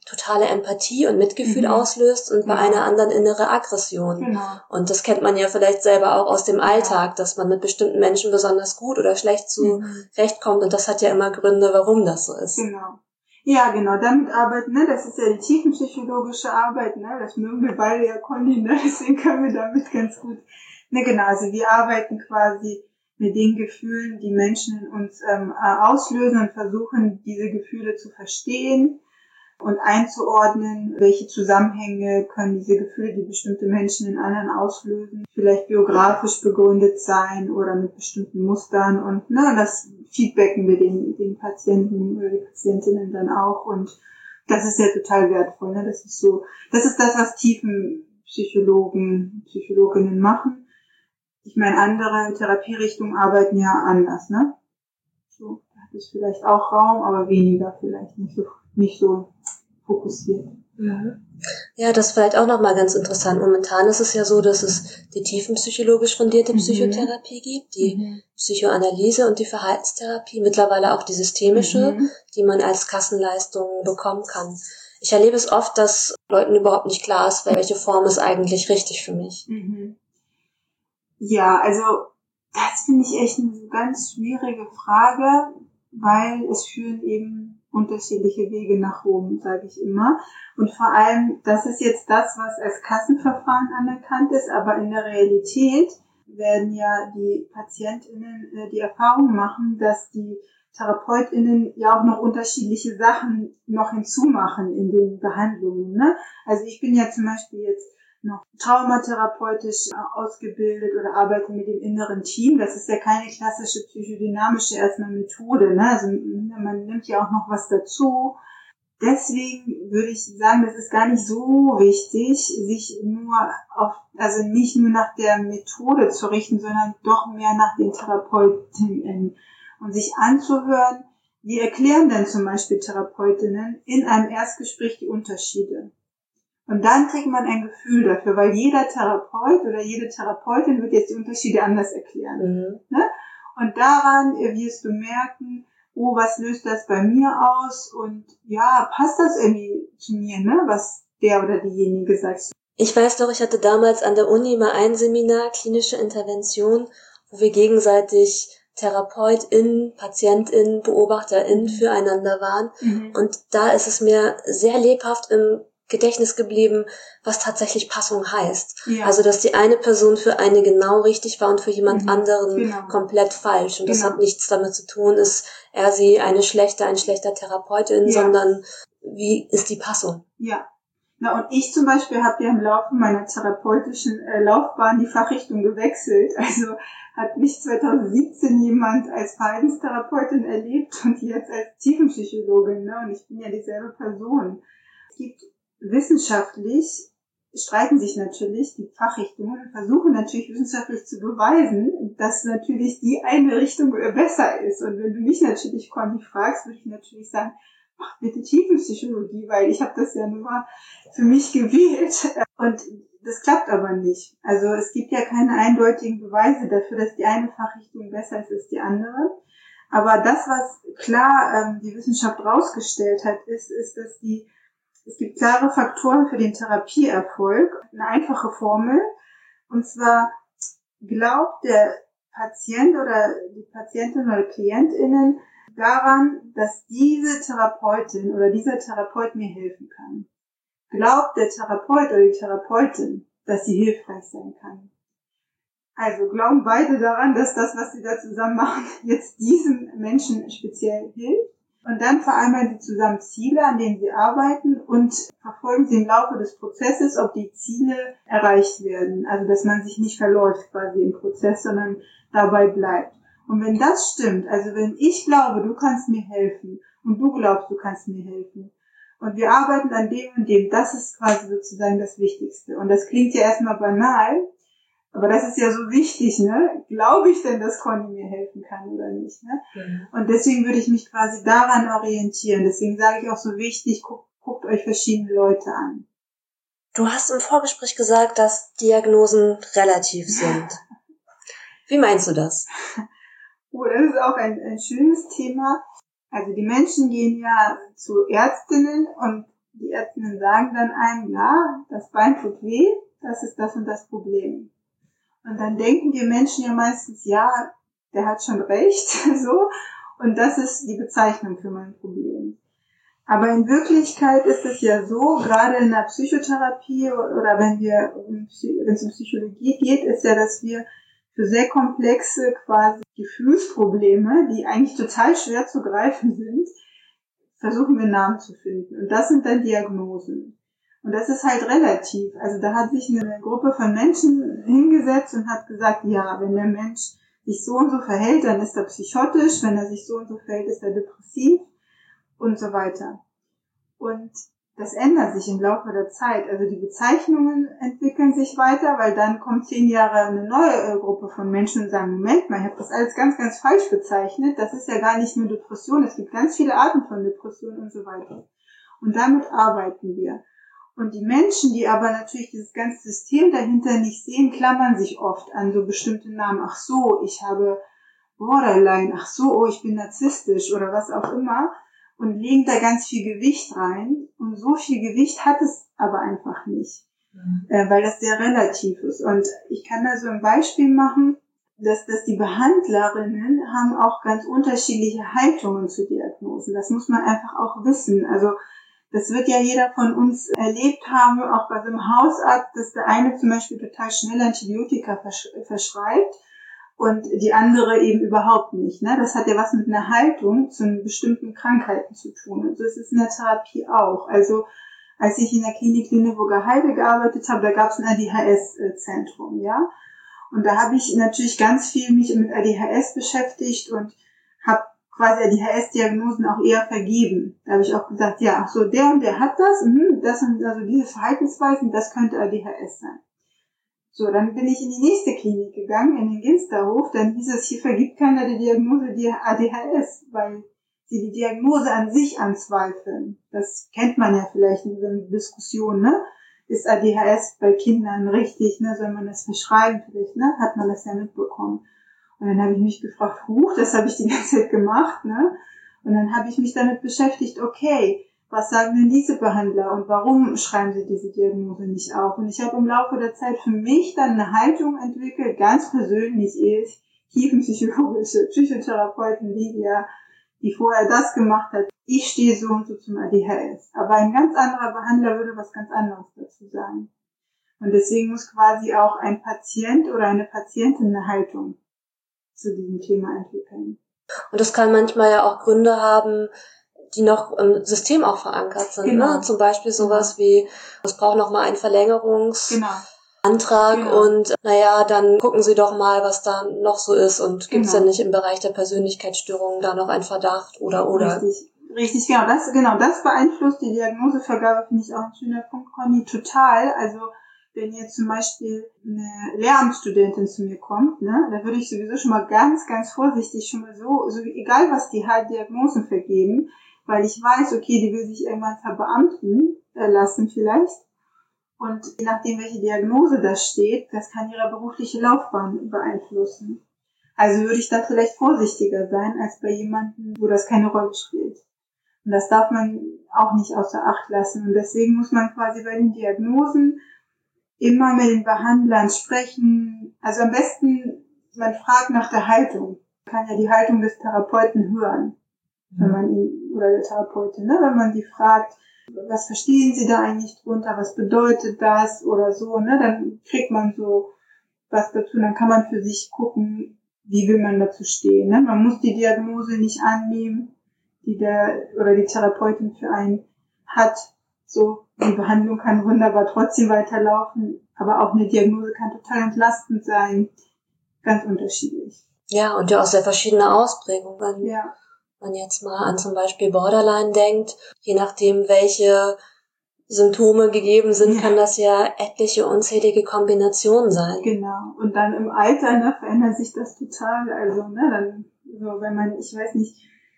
totale Empathie und Mitgefühl mhm. auslöst und bei ja. einer anderen innere Aggression. Genau. Und das kennt man ja vielleicht selber auch aus dem Alltag, ja. dass man mit bestimmten Menschen besonders gut oder schlecht zurechtkommt. Mhm. Und das hat ja immer Gründe, warum das so ist. Genau. Ja, genau, damit arbeiten, ne, das ist ja die tiefenpsychologische Arbeit, ne, das mögen wir beide ja, Conny, ne, deswegen können wir damit ganz gut, ne, genau, also wir arbeiten quasi mit den Gefühlen, die Menschen in uns ähm, auslösen und versuchen, diese Gefühle zu verstehen und einzuordnen, welche Zusammenhänge können diese Gefühle, die bestimmte Menschen in anderen auslösen, vielleicht biografisch begründet sein oder mit bestimmten Mustern und ne, das feedbacken wir den, den Patienten oder die Patientinnen dann auch und das ist ja total wertvoll. Ne? Das ist so, das ist das, was Tiefenpsychologen, Psychologinnen machen. Ich meine, andere Therapierichtungen arbeiten ja anders, ne? So, da hat es vielleicht auch Raum, aber weniger vielleicht, nicht so, nicht so fokussiert. Mhm. Ja, das ist vielleicht auch nochmal ganz interessant. Momentan ist es ja so, dass es die tiefenpsychologisch fundierte mhm. Psychotherapie gibt, die mhm. Psychoanalyse und die Verhaltenstherapie, mittlerweile auch die systemische, mhm. die man als Kassenleistung bekommen kann. Ich erlebe es oft, dass Leuten überhaupt nicht klar ist, welche Form ist eigentlich richtig für mich. Mhm. Ja, also das finde ich echt eine ganz schwierige Frage, weil es führen eben unterschiedliche Wege nach Rom, sage ich immer. Und vor allem, das ist jetzt das, was als Kassenverfahren anerkannt ist, aber in der Realität werden ja die PatientInnen äh, die Erfahrung machen, dass die TherapeutInnen ja auch noch unterschiedliche Sachen noch hinzumachen in den Behandlungen. Ne? Also ich bin ja zum Beispiel jetzt noch traumatherapeutisch ausgebildet oder arbeite mit dem inneren Team. Das ist ja keine klassische psychodynamische erstmal Methode, ne? Also man nimmt ja auch noch was dazu. Deswegen würde ich sagen, das ist gar nicht so wichtig, sich nur auf, also nicht nur nach der Methode zu richten, sondern doch mehr nach den Therapeutinnen und sich anzuhören, wie erklären denn zum Beispiel Therapeutinnen in einem Erstgespräch die Unterschiede. Und dann kriegt man ein Gefühl dafür, weil jeder Therapeut oder jede Therapeutin wird jetzt die Unterschiede anders erklären. Mhm. Ne? Und daran wirst du merken, oh, was löst das bei mir aus? Und ja, passt das irgendwie zu mir, ne? Was der oder diejenige sagt. Ich weiß doch, ich hatte damals an der Uni mal ein Seminar, klinische Intervention, wo wir gegenseitig TherapeutInnen, PatientInnen, BeobachterInnen füreinander waren. Mhm. Und da ist es mir sehr lebhaft im Gedächtnis geblieben, was tatsächlich Passung heißt. Ja. Also, dass die eine Person für eine genau richtig war und für jemand mhm. anderen genau. komplett falsch. Und genau. das hat nichts damit zu tun, ist er, sie eine schlechte, ein schlechter Therapeutin, ja. sondern wie ist die Passung? Ja. Na, und ich zum Beispiel habe ja im Laufe meiner therapeutischen äh, Laufbahn die Fachrichtung gewechselt. Also hat mich zwanzig siebzehn jemand als Verhaltenstherapeutin erlebt und jetzt als Tiefenpsychologin. Ne? Und ich bin ja dieselbe Person. Es gibt wissenschaftlich streiten sich natürlich die Fachrichtungen und versuchen natürlich wissenschaftlich zu beweisen, dass natürlich die eine Richtung besser ist. Und wenn du mich natürlich, Conny, fragst, würde ich natürlich sagen, mach bitte Tiefenpsychologie, weil ich habe das ja nur mal für mich gewählt. Und das klappt aber nicht. Also es gibt ja keine eindeutigen Beweise dafür, dass die eine Fachrichtung besser ist als die andere. Aber das, was klar ähm, die Wissenschaft rausgestellt hat, ist, ist, dass die Es gibt klare Faktoren für den Therapieerfolg, eine einfache Formel, und zwar glaubt der Patient oder die Patientin oder KlientInnen daran, dass diese Therapeutin oder dieser Therapeut mir helfen kann. Glaubt der Therapeut oder die Therapeutin, dass sie hilfreich sein kann. Also glauben beide daran, dass das, was sie da zusammen machen, jetzt diesem Menschen speziell hilft. Und dann vereinbaren sie zusammen Ziele, an denen sie arbeiten und verfolgen sie im Laufe des Prozesses, ob die Ziele erreicht werden. Also, dass man sich nicht verläuft quasi im Prozess, sondern dabei bleibt. Und wenn das stimmt, also wenn ich glaube, du kannst mir helfen und du glaubst, du kannst mir helfen und wir arbeiten an dem und dem, das ist quasi sozusagen das Wichtigste. Und das klingt ja erstmal banal, aber das ist ja so wichtig, ne? Glaube ich denn, dass Conny mir helfen kann oder nicht, ne? Mhm. Und deswegen würde ich mich quasi daran orientieren. Deswegen sage ich auch so wichtig, guckt, guckt euch verschiedene Leute an. Du hast im Vorgespräch gesagt, dass Diagnosen relativ sind. Wie meinst du das? Oh, das ist auch ein, ein schönes Thema. Also die Menschen gehen ja zu Ärztinnen und die Ärztinnen sagen dann einem, ja, das Bein tut weh, das ist das und das Problem. Und dann denken wir Menschen ja meistens, ja, der hat schon recht, so, und das ist die Bezeichnung für mein Problem. Aber in Wirklichkeit ist es ja so, gerade in der Psychotherapie oder wenn wir, wenn es um Psychologie geht, ist ja, dass wir für sehr komplexe quasi Gefühlsprobleme, die eigentlich total schwer zu greifen sind, versuchen wir Namen zu finden. Und das sind dann Diagnosen. Und das ist halt relativ. Also da hat sich eine Gruppe von Menschen hingesetzt und hat gesagt, ja, wenn der Mensch sich so und so verhält, dann ist er psychotisch, wenn er sich so und so verhält, ist er depressiv und so weiter. Und das ändert sich im Laufe der Zeit. Also die Bezeichnungen entwickeln sich weiter, weil dann kommt zehn Jahre eine neue Gruppe von Menschen und sagen, Moment mal, ich habe das alles ganz, ganz falsch bezeichnet. Das ist ja gar nicht nur Depression, es gibt ganz viele Arten von Depressionen und so weiter. Und damit arbeiten wir. Und die Menschen, die aber natürlich dieses ganze System dahinter nicht sehen, klammern sich oft an so bestimmte Namen. Ach so, ich habe Borderline, ach so, oh, ich bin narzisstisch oder was auch immer. Und legen da ganz viel Gewicht rein. Und so viel Gewicht hat es aber einfach nicht, mhm. äh, weil das sehr relativ ist. Und ich kann da so ein Beispiel machen, dass, dass die Behandlerinnen haben auch ganz unterschiedliche Haltungen zu Diagnosen. Das muss man einfach auch wissen. Also das wird ja jeder von uns erlebt haben, auch bei so einem Hausarzt, dass der eine zum Beispiel total schnell Antibiotika versch- verschreibt. Und die andere eben überhaupt nicht. Ne? Das hat ja was mit einer Haltung zu bestimmten Krankheiten zu tun. Und so ist es in der Therapie auch. Also als ich in der Klinik Lüneburger Heide gearbeitet habe, da gab es ein A D H S-Zentrum, ja. Und da habe ich natürlich ganz viel mich mit A D H S beschäftigt und habe quasi A D H S-Diagnosen auch eher vergeben. Da habe ich auch gesagt, ja, ach so, der und der hat das, mh, das sind also diese Verhaltensweisen, das könnte A D H S sein. So, dann bin ich in die nächste Klinik gegangen, in den Ginsterhof, dann hieß es, hier vergibt keiner die Diagnose die A D H S, weil sie die Diagnose an sich anzweifeln. Das kennt man ja vielleicht in so einer Diskussion, ne? Ist A D H S bei Kindern richtig, ne? Soll man das verschreiben vielleicht, ne? Hat man das ja mitbekommen. Und dann habe ich mich gefragt, huch, das habe ich die ganze Zeit gemacht, ne? Und dann habe ich mich damit beschäftigt, okay, was sagen denn diese Behandler und warum schreiben sie diese Diagnose nicht auf? Und ich habe im Laufe der Zeit für mich dann eine Haltung entwickelt, ganz persönlich ist, tiefenpsychologische Psychotherapeutin Lydia, die vorher das gemacht hat. Ich stehe so und so zum A D H S. Aber ein ganz anderer Behandler würde was ganz anderes dazu sagen. Und deswegen muss quasi auch ein Patient oder eine Patientin eine Haltung zu diesem Thema entwickeln. Und das kann manchmal ja auch Gründe haben, die noch im System auch verankert sind. Genau. Ne? Zum Beispiel sowas genau. wie, es braucht noch mal einen Verlängerungsantrag genau. und genau. naja, dann gucken Sie doch mal, was da noch so ist und gibt es genau. denn nicht im Bereich der Persönlichkeitsstörungen da noch einen Verdacht oder oder? Richtig, richtig, genau. Das, genau, das beeinflusst die Diagnosevergabe, finde ich auch ein schöner Punkt, Conny, total. Also wenn jetzt zum Beispiel eine Lehramtsstudentin zu mir kommt, ne, da würde ich sowieso schon mal ganz, ganz vorsichtig schon mal so, so egal was die halt Diagnosen vergeben, weil ich weiß, okay, die will sich irgendwann verbeamten äh, lassen vielleicht. Und je nachdem, welche Diagnose da steht, das kann ihre berufliche Laufbahn beeinflussen. Also würde ich da vielleicht vorsichtiger sein, als bei jemandem, wo das keine Rolle spielt. Und das darf man auch nicht außer Acht lassen. Und deswegen muss man quasi bei den Diagnosen immer mit den Behandlern sprechen. Also am besten, man fragt nach der Haltung. Man kann ja die Haltung des Therapeuten hören. Wenn man ihn, oder der Therapeutin, ne, wenn man die fragt, was verstehen Sie da eigentlich drunter, was bedeutet das oder so, ne, dann kriegt man so was dazu, dann kann man für sich gucken, wie will man dazu stehen, ne, man muss die Diagnose nicht annehmen, die der, oder die Therapeutin für einen hat, so, die Behandlung kann wunderbar trotzdem weiterlaufen, aber auch eine Diagnose kann total entlastend sein, ganz unterschiedlich. Ja, und ja auch sehr verschiedene Ausprägungen. Ja. Man jetzt mal an zum Beispiel Borderline denkt, je nachdem, welche Symptome gegeben sind, ja. kann das ja etliche unzählige Kombinationen sein. Genau. Und dann im Alter, ne, verändert sich das total. Also, ne, dann, so, wenn man, ich weiß nicht,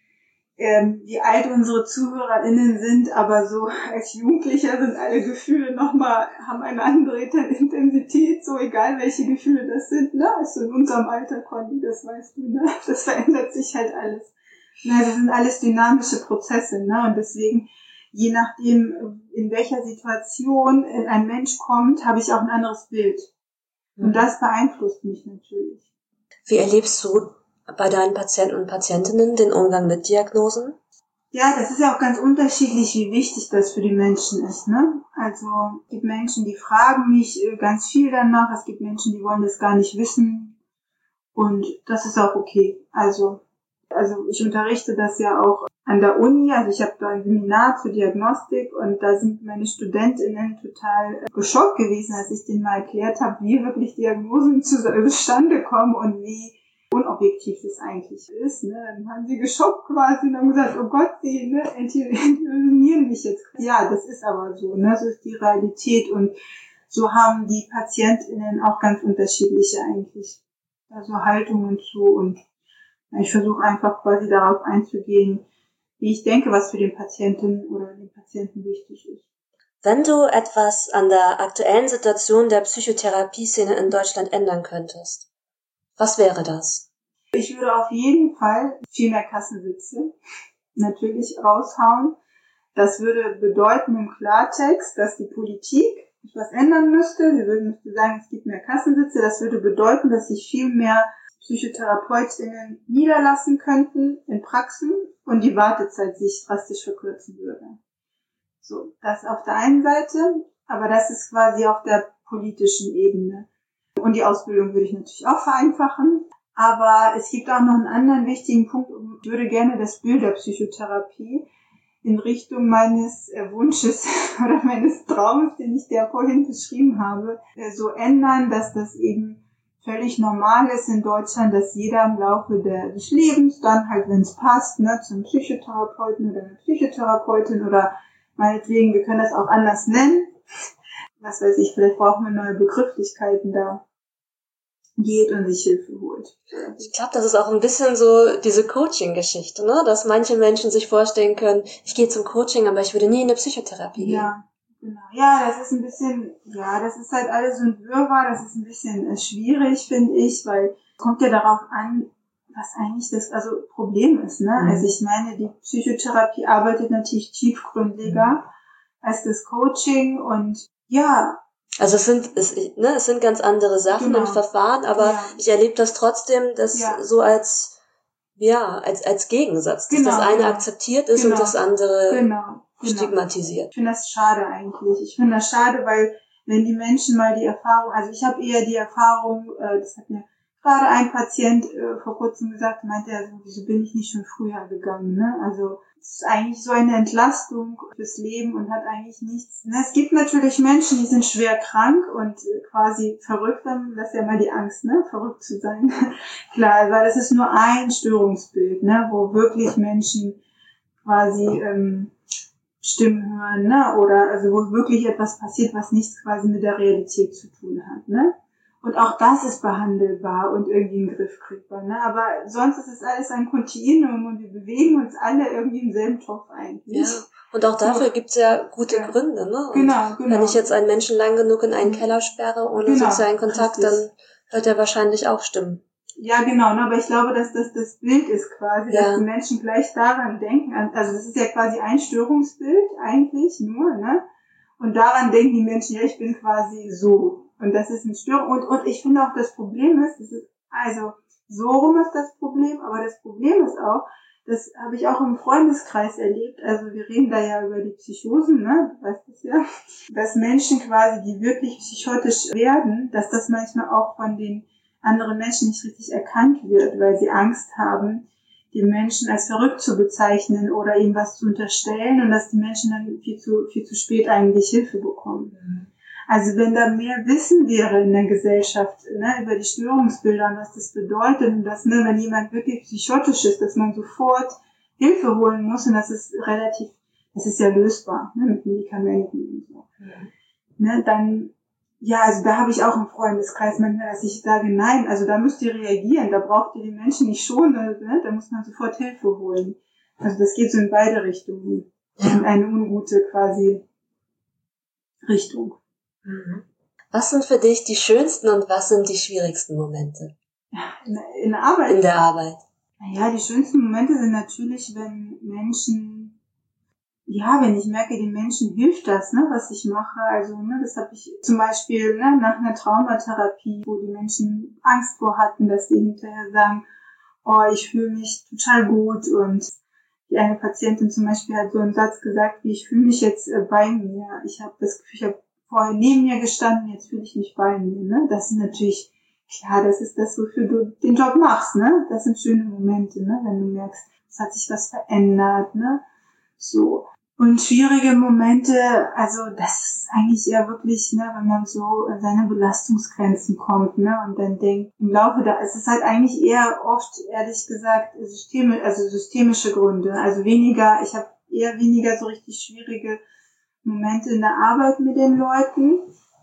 ähm, wie alt unsere ZuhörerInnen sind, aber so als Jugendlicher sind alle Gefühle nochmal, haben eine andere Intensität, so egal welche Gefühle das sind, ne, also in unserem Alter, Conny, das weißt du, ne, das verändert sich halt alles. Na, das sind alles dynamische Prozesse, ne? Und deswegen, je nachdem, in welcher Situation ein Mensch kommt, habe ich auch ein anderes Bild. Und das beeinflusst mich natürlich. Wie erlebst du bei deinen Patienten und Patientinnen den Umgang mit Diagnosen? Ja, das ist ja auch ganz unterschiedlich, wie wichtig das für die Menschen ist, ne? Also, es gibt Menschen, die fragen mich ganz viel danach, es gibt Menschen, die wollen das gar nicht wissen. Und das ist auch okay. Also, also ich unterrichte das ja auch an der Uni, also ich habe da ein Seminar zur Diagnostik und da sind meine StudentInnen total geschockt gewesen, als ich denen mal erklärt habe, wie wirklich Diagnosen zustande kommen und wie unobjektiv das eigentlich ist. Ne? Dann haben sie geschockt quasi und haben gesagt, oh Gott, sie ne, intervenieren mich jetzt. Ja, das ist aber so, ne? So ist die Realität und so haben die PatientInnen auch ganz unterschiedliche eigentlich, also Haltungen zu und ich versuche einfach quasi darauf einzugehen, wie ich denke, was für den Patienten oder den Patienten wichtig ist. Wenn du etwas an der aktuellen Situation der Psychotherapie-Szene in Deutschland ändern könntest, was wäre das? Ich würde auf jeden Fall viel mehr Kassensitze natürlich raushauen. Das würde bedeuten im Klartext, dass die Politik etwas ändern müsste. Sie würde müsste sagen, es gibt mehr Kassensitze. Das würde bedeuten, dass sich viel mehr PsychotherapeutInnen niederlassen könnten in Praxen und die Wartezeit sich drastisch verkürzen würde. So, das auf der einen Seite, aber das ist quasi auf der politischen Ebene. Und die Ausbildung würde ich natürlich auch vereinfachen. Aber es gibt auch noch einen anderen wichtigen Punkt. Ich würde gerne das Bild der Psychotherapie in Richtung meines Wunsches oder meines Traums, den ich dir vorhin beschrieben habe, so ändern, dass das eben völlig normal ist in Deutschland, dass jeder im Laufe des Lebens dann halt, wenn es passt, ne, zum Psychotherapeuten oder einer Psychotherapeutin oder meinetwegen, wir können das auch anders nennen, was weiß ich, vielleicht brauchen wir neue Begrifflichkeiten da, geht und sich Hilfe holt. Ich glaube, das ist auch ein bisschen so diese Coaching-Geschichte, ne, dass manche Menschen sich vorstellen können, ich gehe zum Coaching, aber ich würde nie in eine Psychotherapie gehen. Ja. Genau. Ja, das ist ein bisschen, ja, das ist halt alles so ein Wirrwarr, das ist ein bisschen äh, schwierig, finde ich, weil es kommt ja darauf an, was eigentlich das also Problem ist, ne? Mhm. Also ich meine, die Psychotherapie arbeitet natürlich tiefgründiger mhm. als das Coaching und ja. Also es sind es, ne, es sind ganz andere Sachen genau. und Verfahren, aber ja. ich erlebe das trotzdem, dass ja. so als ja, als als Gegensatz, dass genau, das eine genau. akzeptiert ist genau. und das andere genau. Genau. stigmatisiert. Ich finde das schade eigentlich. Ich finde das schade, weil wenn die Menschen mal die Erfahrung, also ich habe eher die Erfahrung, äh, das hat mir gerade ein Patient äh, vor kurzem gesagt, meinte er so, wieso bin ich nicht schon früher gegangen, ne? Also es ist eigentlich so eine Entlastung fürs Leben und hat eigentlich nichts. Ne? Es gibt natürlich Menschen, die sind schwer krank und äh, quasi verrückt, dann das ist ja mal die Angst, ne, verrückt zu sein. Klar, weil das ist nur ein Störungsbild, ne, wo wirklich Menschen quasi ähm, Stimmen hören, ne, oder also wo wirklich etwas passiert, was nichts quasi mit der Realität zu tun hat, ne? Und auch das ist behandelbar und irgendwie in den Griff kriegbar, ne? Aber sonst ist es alles ein Kontinuum und wir bewegen uns alle irgendwie im selben Topf eigentlich. Ja. Und auch dafür so. Gibt's ja gute ja. Gründe, ne? Und genau, genau. Wenn ich jetzt einen Menschen lang genug in einen Keller sperre ohne genau, sozialen Kontakt, richtig. Dann hört er wahrscheinlich auch Stimmen. Ja, genau, ne? Aber ich glaube, dass das das Bild ist quasi, ja. dass die Menschen gleich daran denken, also das ist ja quasi ein Störungsbild eigentlich nur, ne? Und daran denken die Menschen, ja, ich bin quasi so. Und das ist eine Störung. Und, und ich finde auch, das Problem ist, das ist, also, so rum ist das Problem, aber das Problem ist auch, das habe ich auch im Freundeskreis erlebt, also wir reden da ja über die Psychosen, ne, du weißt das ja, dass Menschen quasi, die wirklich psychotisch werden, dass das manchmal auch von den anderen Menschen nicht richtig erkannt wird, weil sie Angst haben, den Menschen als verrückt zu bezeichnen oder ihm was zu unterstellen und dass die Menschen dann viel zu, viel zu spät eigentlich Hilfe bekommen. Mhm. Also wenn da mehr Wissen wäre in der Gesellschaft, ne, über die Störungsbilder und was das bedeutet und dass, ne, wenn jemand wirklich psychotisch ist, dass man sofort Hilfe holen muss und das ist relativ, das ist ja lösbar, ne, mit Medikamenten und so. Mhm. Ne, dann, ja, also da habe ich auch im Freundeskreis manchmal, dass ich sage, nein, also da müsst ihr reagieren, da braucht ihr die Menschen nicht schonen, ne, da muss man sofort Hilfe holen. Also das geht so in beide Richtungen, in eine ungute quasi Richtung. Was sind für dich die schönsten und was sind die schwierigsten Momente? In, in der Arbeit? In der Arbeit. Naja, die schönsten Momente sind natürlich, wenn Menschen ja, wenn ich merke, den Menschen hilft das, ne, was ich mache. Also, ne, das habe ich zum Beispiel ne, nach einer Traumatherapie, wo die Menschen Angst vor hatten, dass die hinterher sagen, oh, ich fühle mich total gut. Und die eine Patientin zum Beispiel hat so einen Satz gesagt, wie ich fühle mich jetzt äh, bei mir. Ich habe das Gefühl, ich habe vorher neben mir gestanden, jetzt fühle ich mich bei mir. Ne? Das ist natürlich, klar, das ist das, wofür du den Job machst. Ne? Das sind schöne Momente, ne, wenn du merkst, es hat sich was verändert. Ne? So. Und schwierige Momente, also das ist eigentlich eher wirklich, ne, wenn man so an seine Belastungsgrenzen kommt, ne, und dann denkt, im Laufe da, es ist halt eigentlich eher oft, ehrlich gesagt, Systeme, also systemische Gründe, also weniger, ich habe eher weniger so richtig schwierige Momente in der Arbeit mit den Leuten,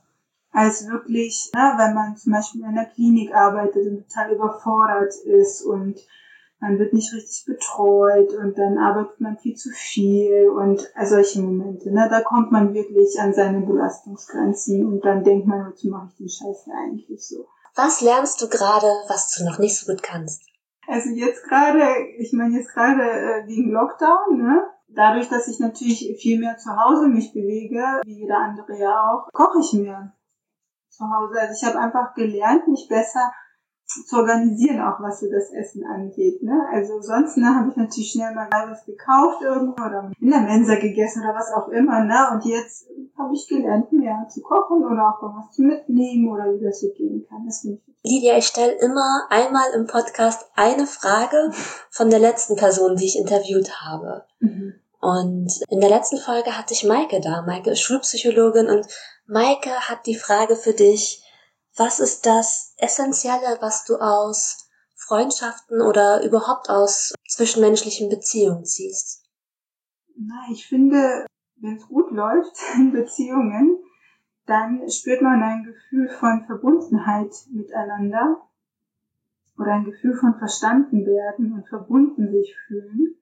als wirklich, ne, wenn man zum Beispiel in einer Klinik arbeitet und total überfordert ist und man wird nicht richtig betreut und dann arbeitet man viel zu viel und also solche Momente, ne, da kommt man wirklich an seine Belastungsgrenzen und dann denkt man, wozu mache ich den Scheiß hier eigentlich so. Was lernst du gerade, was du noch nicht so gut kannst? Also jetzt gerade, ich meine jetzt gerade äh, wegen Lockdown, ne, dadurch, dass ich natürlich viel mehr zu Hause mich bewege, wie jeder andere ja auch, koche ich mehr zu Hause. Also ich habe einfach gelernt, mich besser zu organisieren, auch was so das Essen angeht, ne? Also sonst, ne, habe ich natürlich schnell mal was gekauft irgendwo oder in der Mensa gegessen oder was auch immer, ne? Und jetzt habe ich gelernt, mehr zu kochen oder auch mal was zu mitnehmen oder wie das so gehen kann. Das finde ich. Lydia, ich stelle immer einmal im Podcast eine Frage von der letzten Person, die ich interviewt habe. Mhm. Und in der letzten Folge hatte ich Maike da. Maike ist Schulpsychologin und Maike hat die Frage für dich: Was ist das Essentielle, was du aus Freundschaften oder überhaupt aus zwischenmenschlichen Beziehungen ziehst? Na, ich finde, wenn es gut läuft in Beziehungen, dann spürt man ein Gefühl von Verbundenheit miteinander oder ein Gefühl von verstanden werden und verbunden sich fühlen,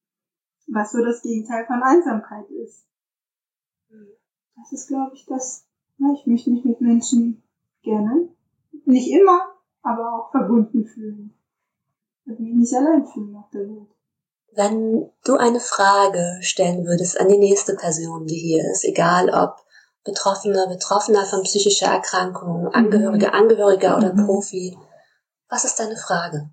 was so das Gegenteil von Einsamkeit ist. Das ist, glaube ich, das, na, ich möchte mich mit Menschen gerne, nicht immer, aber auch verbunden fühlen. Und mich nicht allein fühlen auf der Welt. Wenn du eine Frage stellen würdest an die nächste Person, die hier ist, egal ob Betroffener, Betroffener von psychischer Erkrankung, Angehörige, mhm. Angehöriger oder mhm. Profi, was ist deine Frage?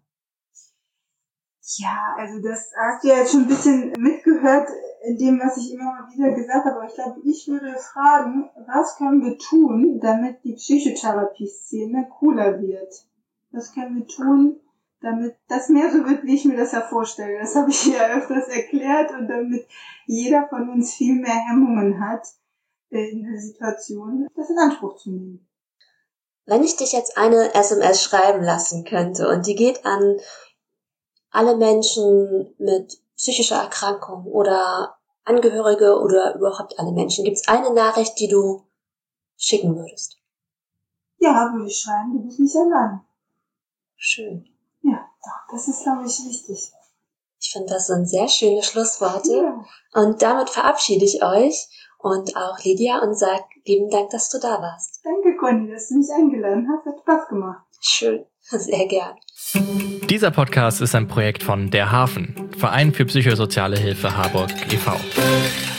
Ja, also das hast du ja jetzt schon ein bisschen mitgehört in dem, was ich immer mal wieder gesagt habe, aber ich glaube, ich würde fragen, was können wir tun, damit die Psychotherapie-Szene cooler wird? Was können wir tun, damit das mehr so wird, wie ich mir das ja vorstelle? Das habe ich ja öfters erklärt und damit jeder von uns viel mehr Hemmungen hat, in der Situation das in Anspruch zu nehmen. Wenn ich dich jetzt eine S M S schreiben lassen könnte und die geht an alle Menschen mit psychischer Erkrankung oder Angehörige oder überhaupt alle Menschen, gibt es eine Nachricht, die du schicken würdest? Ja, würde ich schreiben, du bist nicht allein. Schön. Ja, doch, das ist, glaube ich, wichtig. Ich finde, das sind sehr schöne Schlussworte. Ja. Und damit verabschiede ich euch und auch Lydia und sage lieben Dank, dass du da warst. Danke, Conny, dass du mich eingeladen hast. Hat Spaß gemacht. Schön, sehr gern. Dieser Podcast ist ein Projekt von Der Hafen, Verein für psychosoziale Hilfe Harburg e V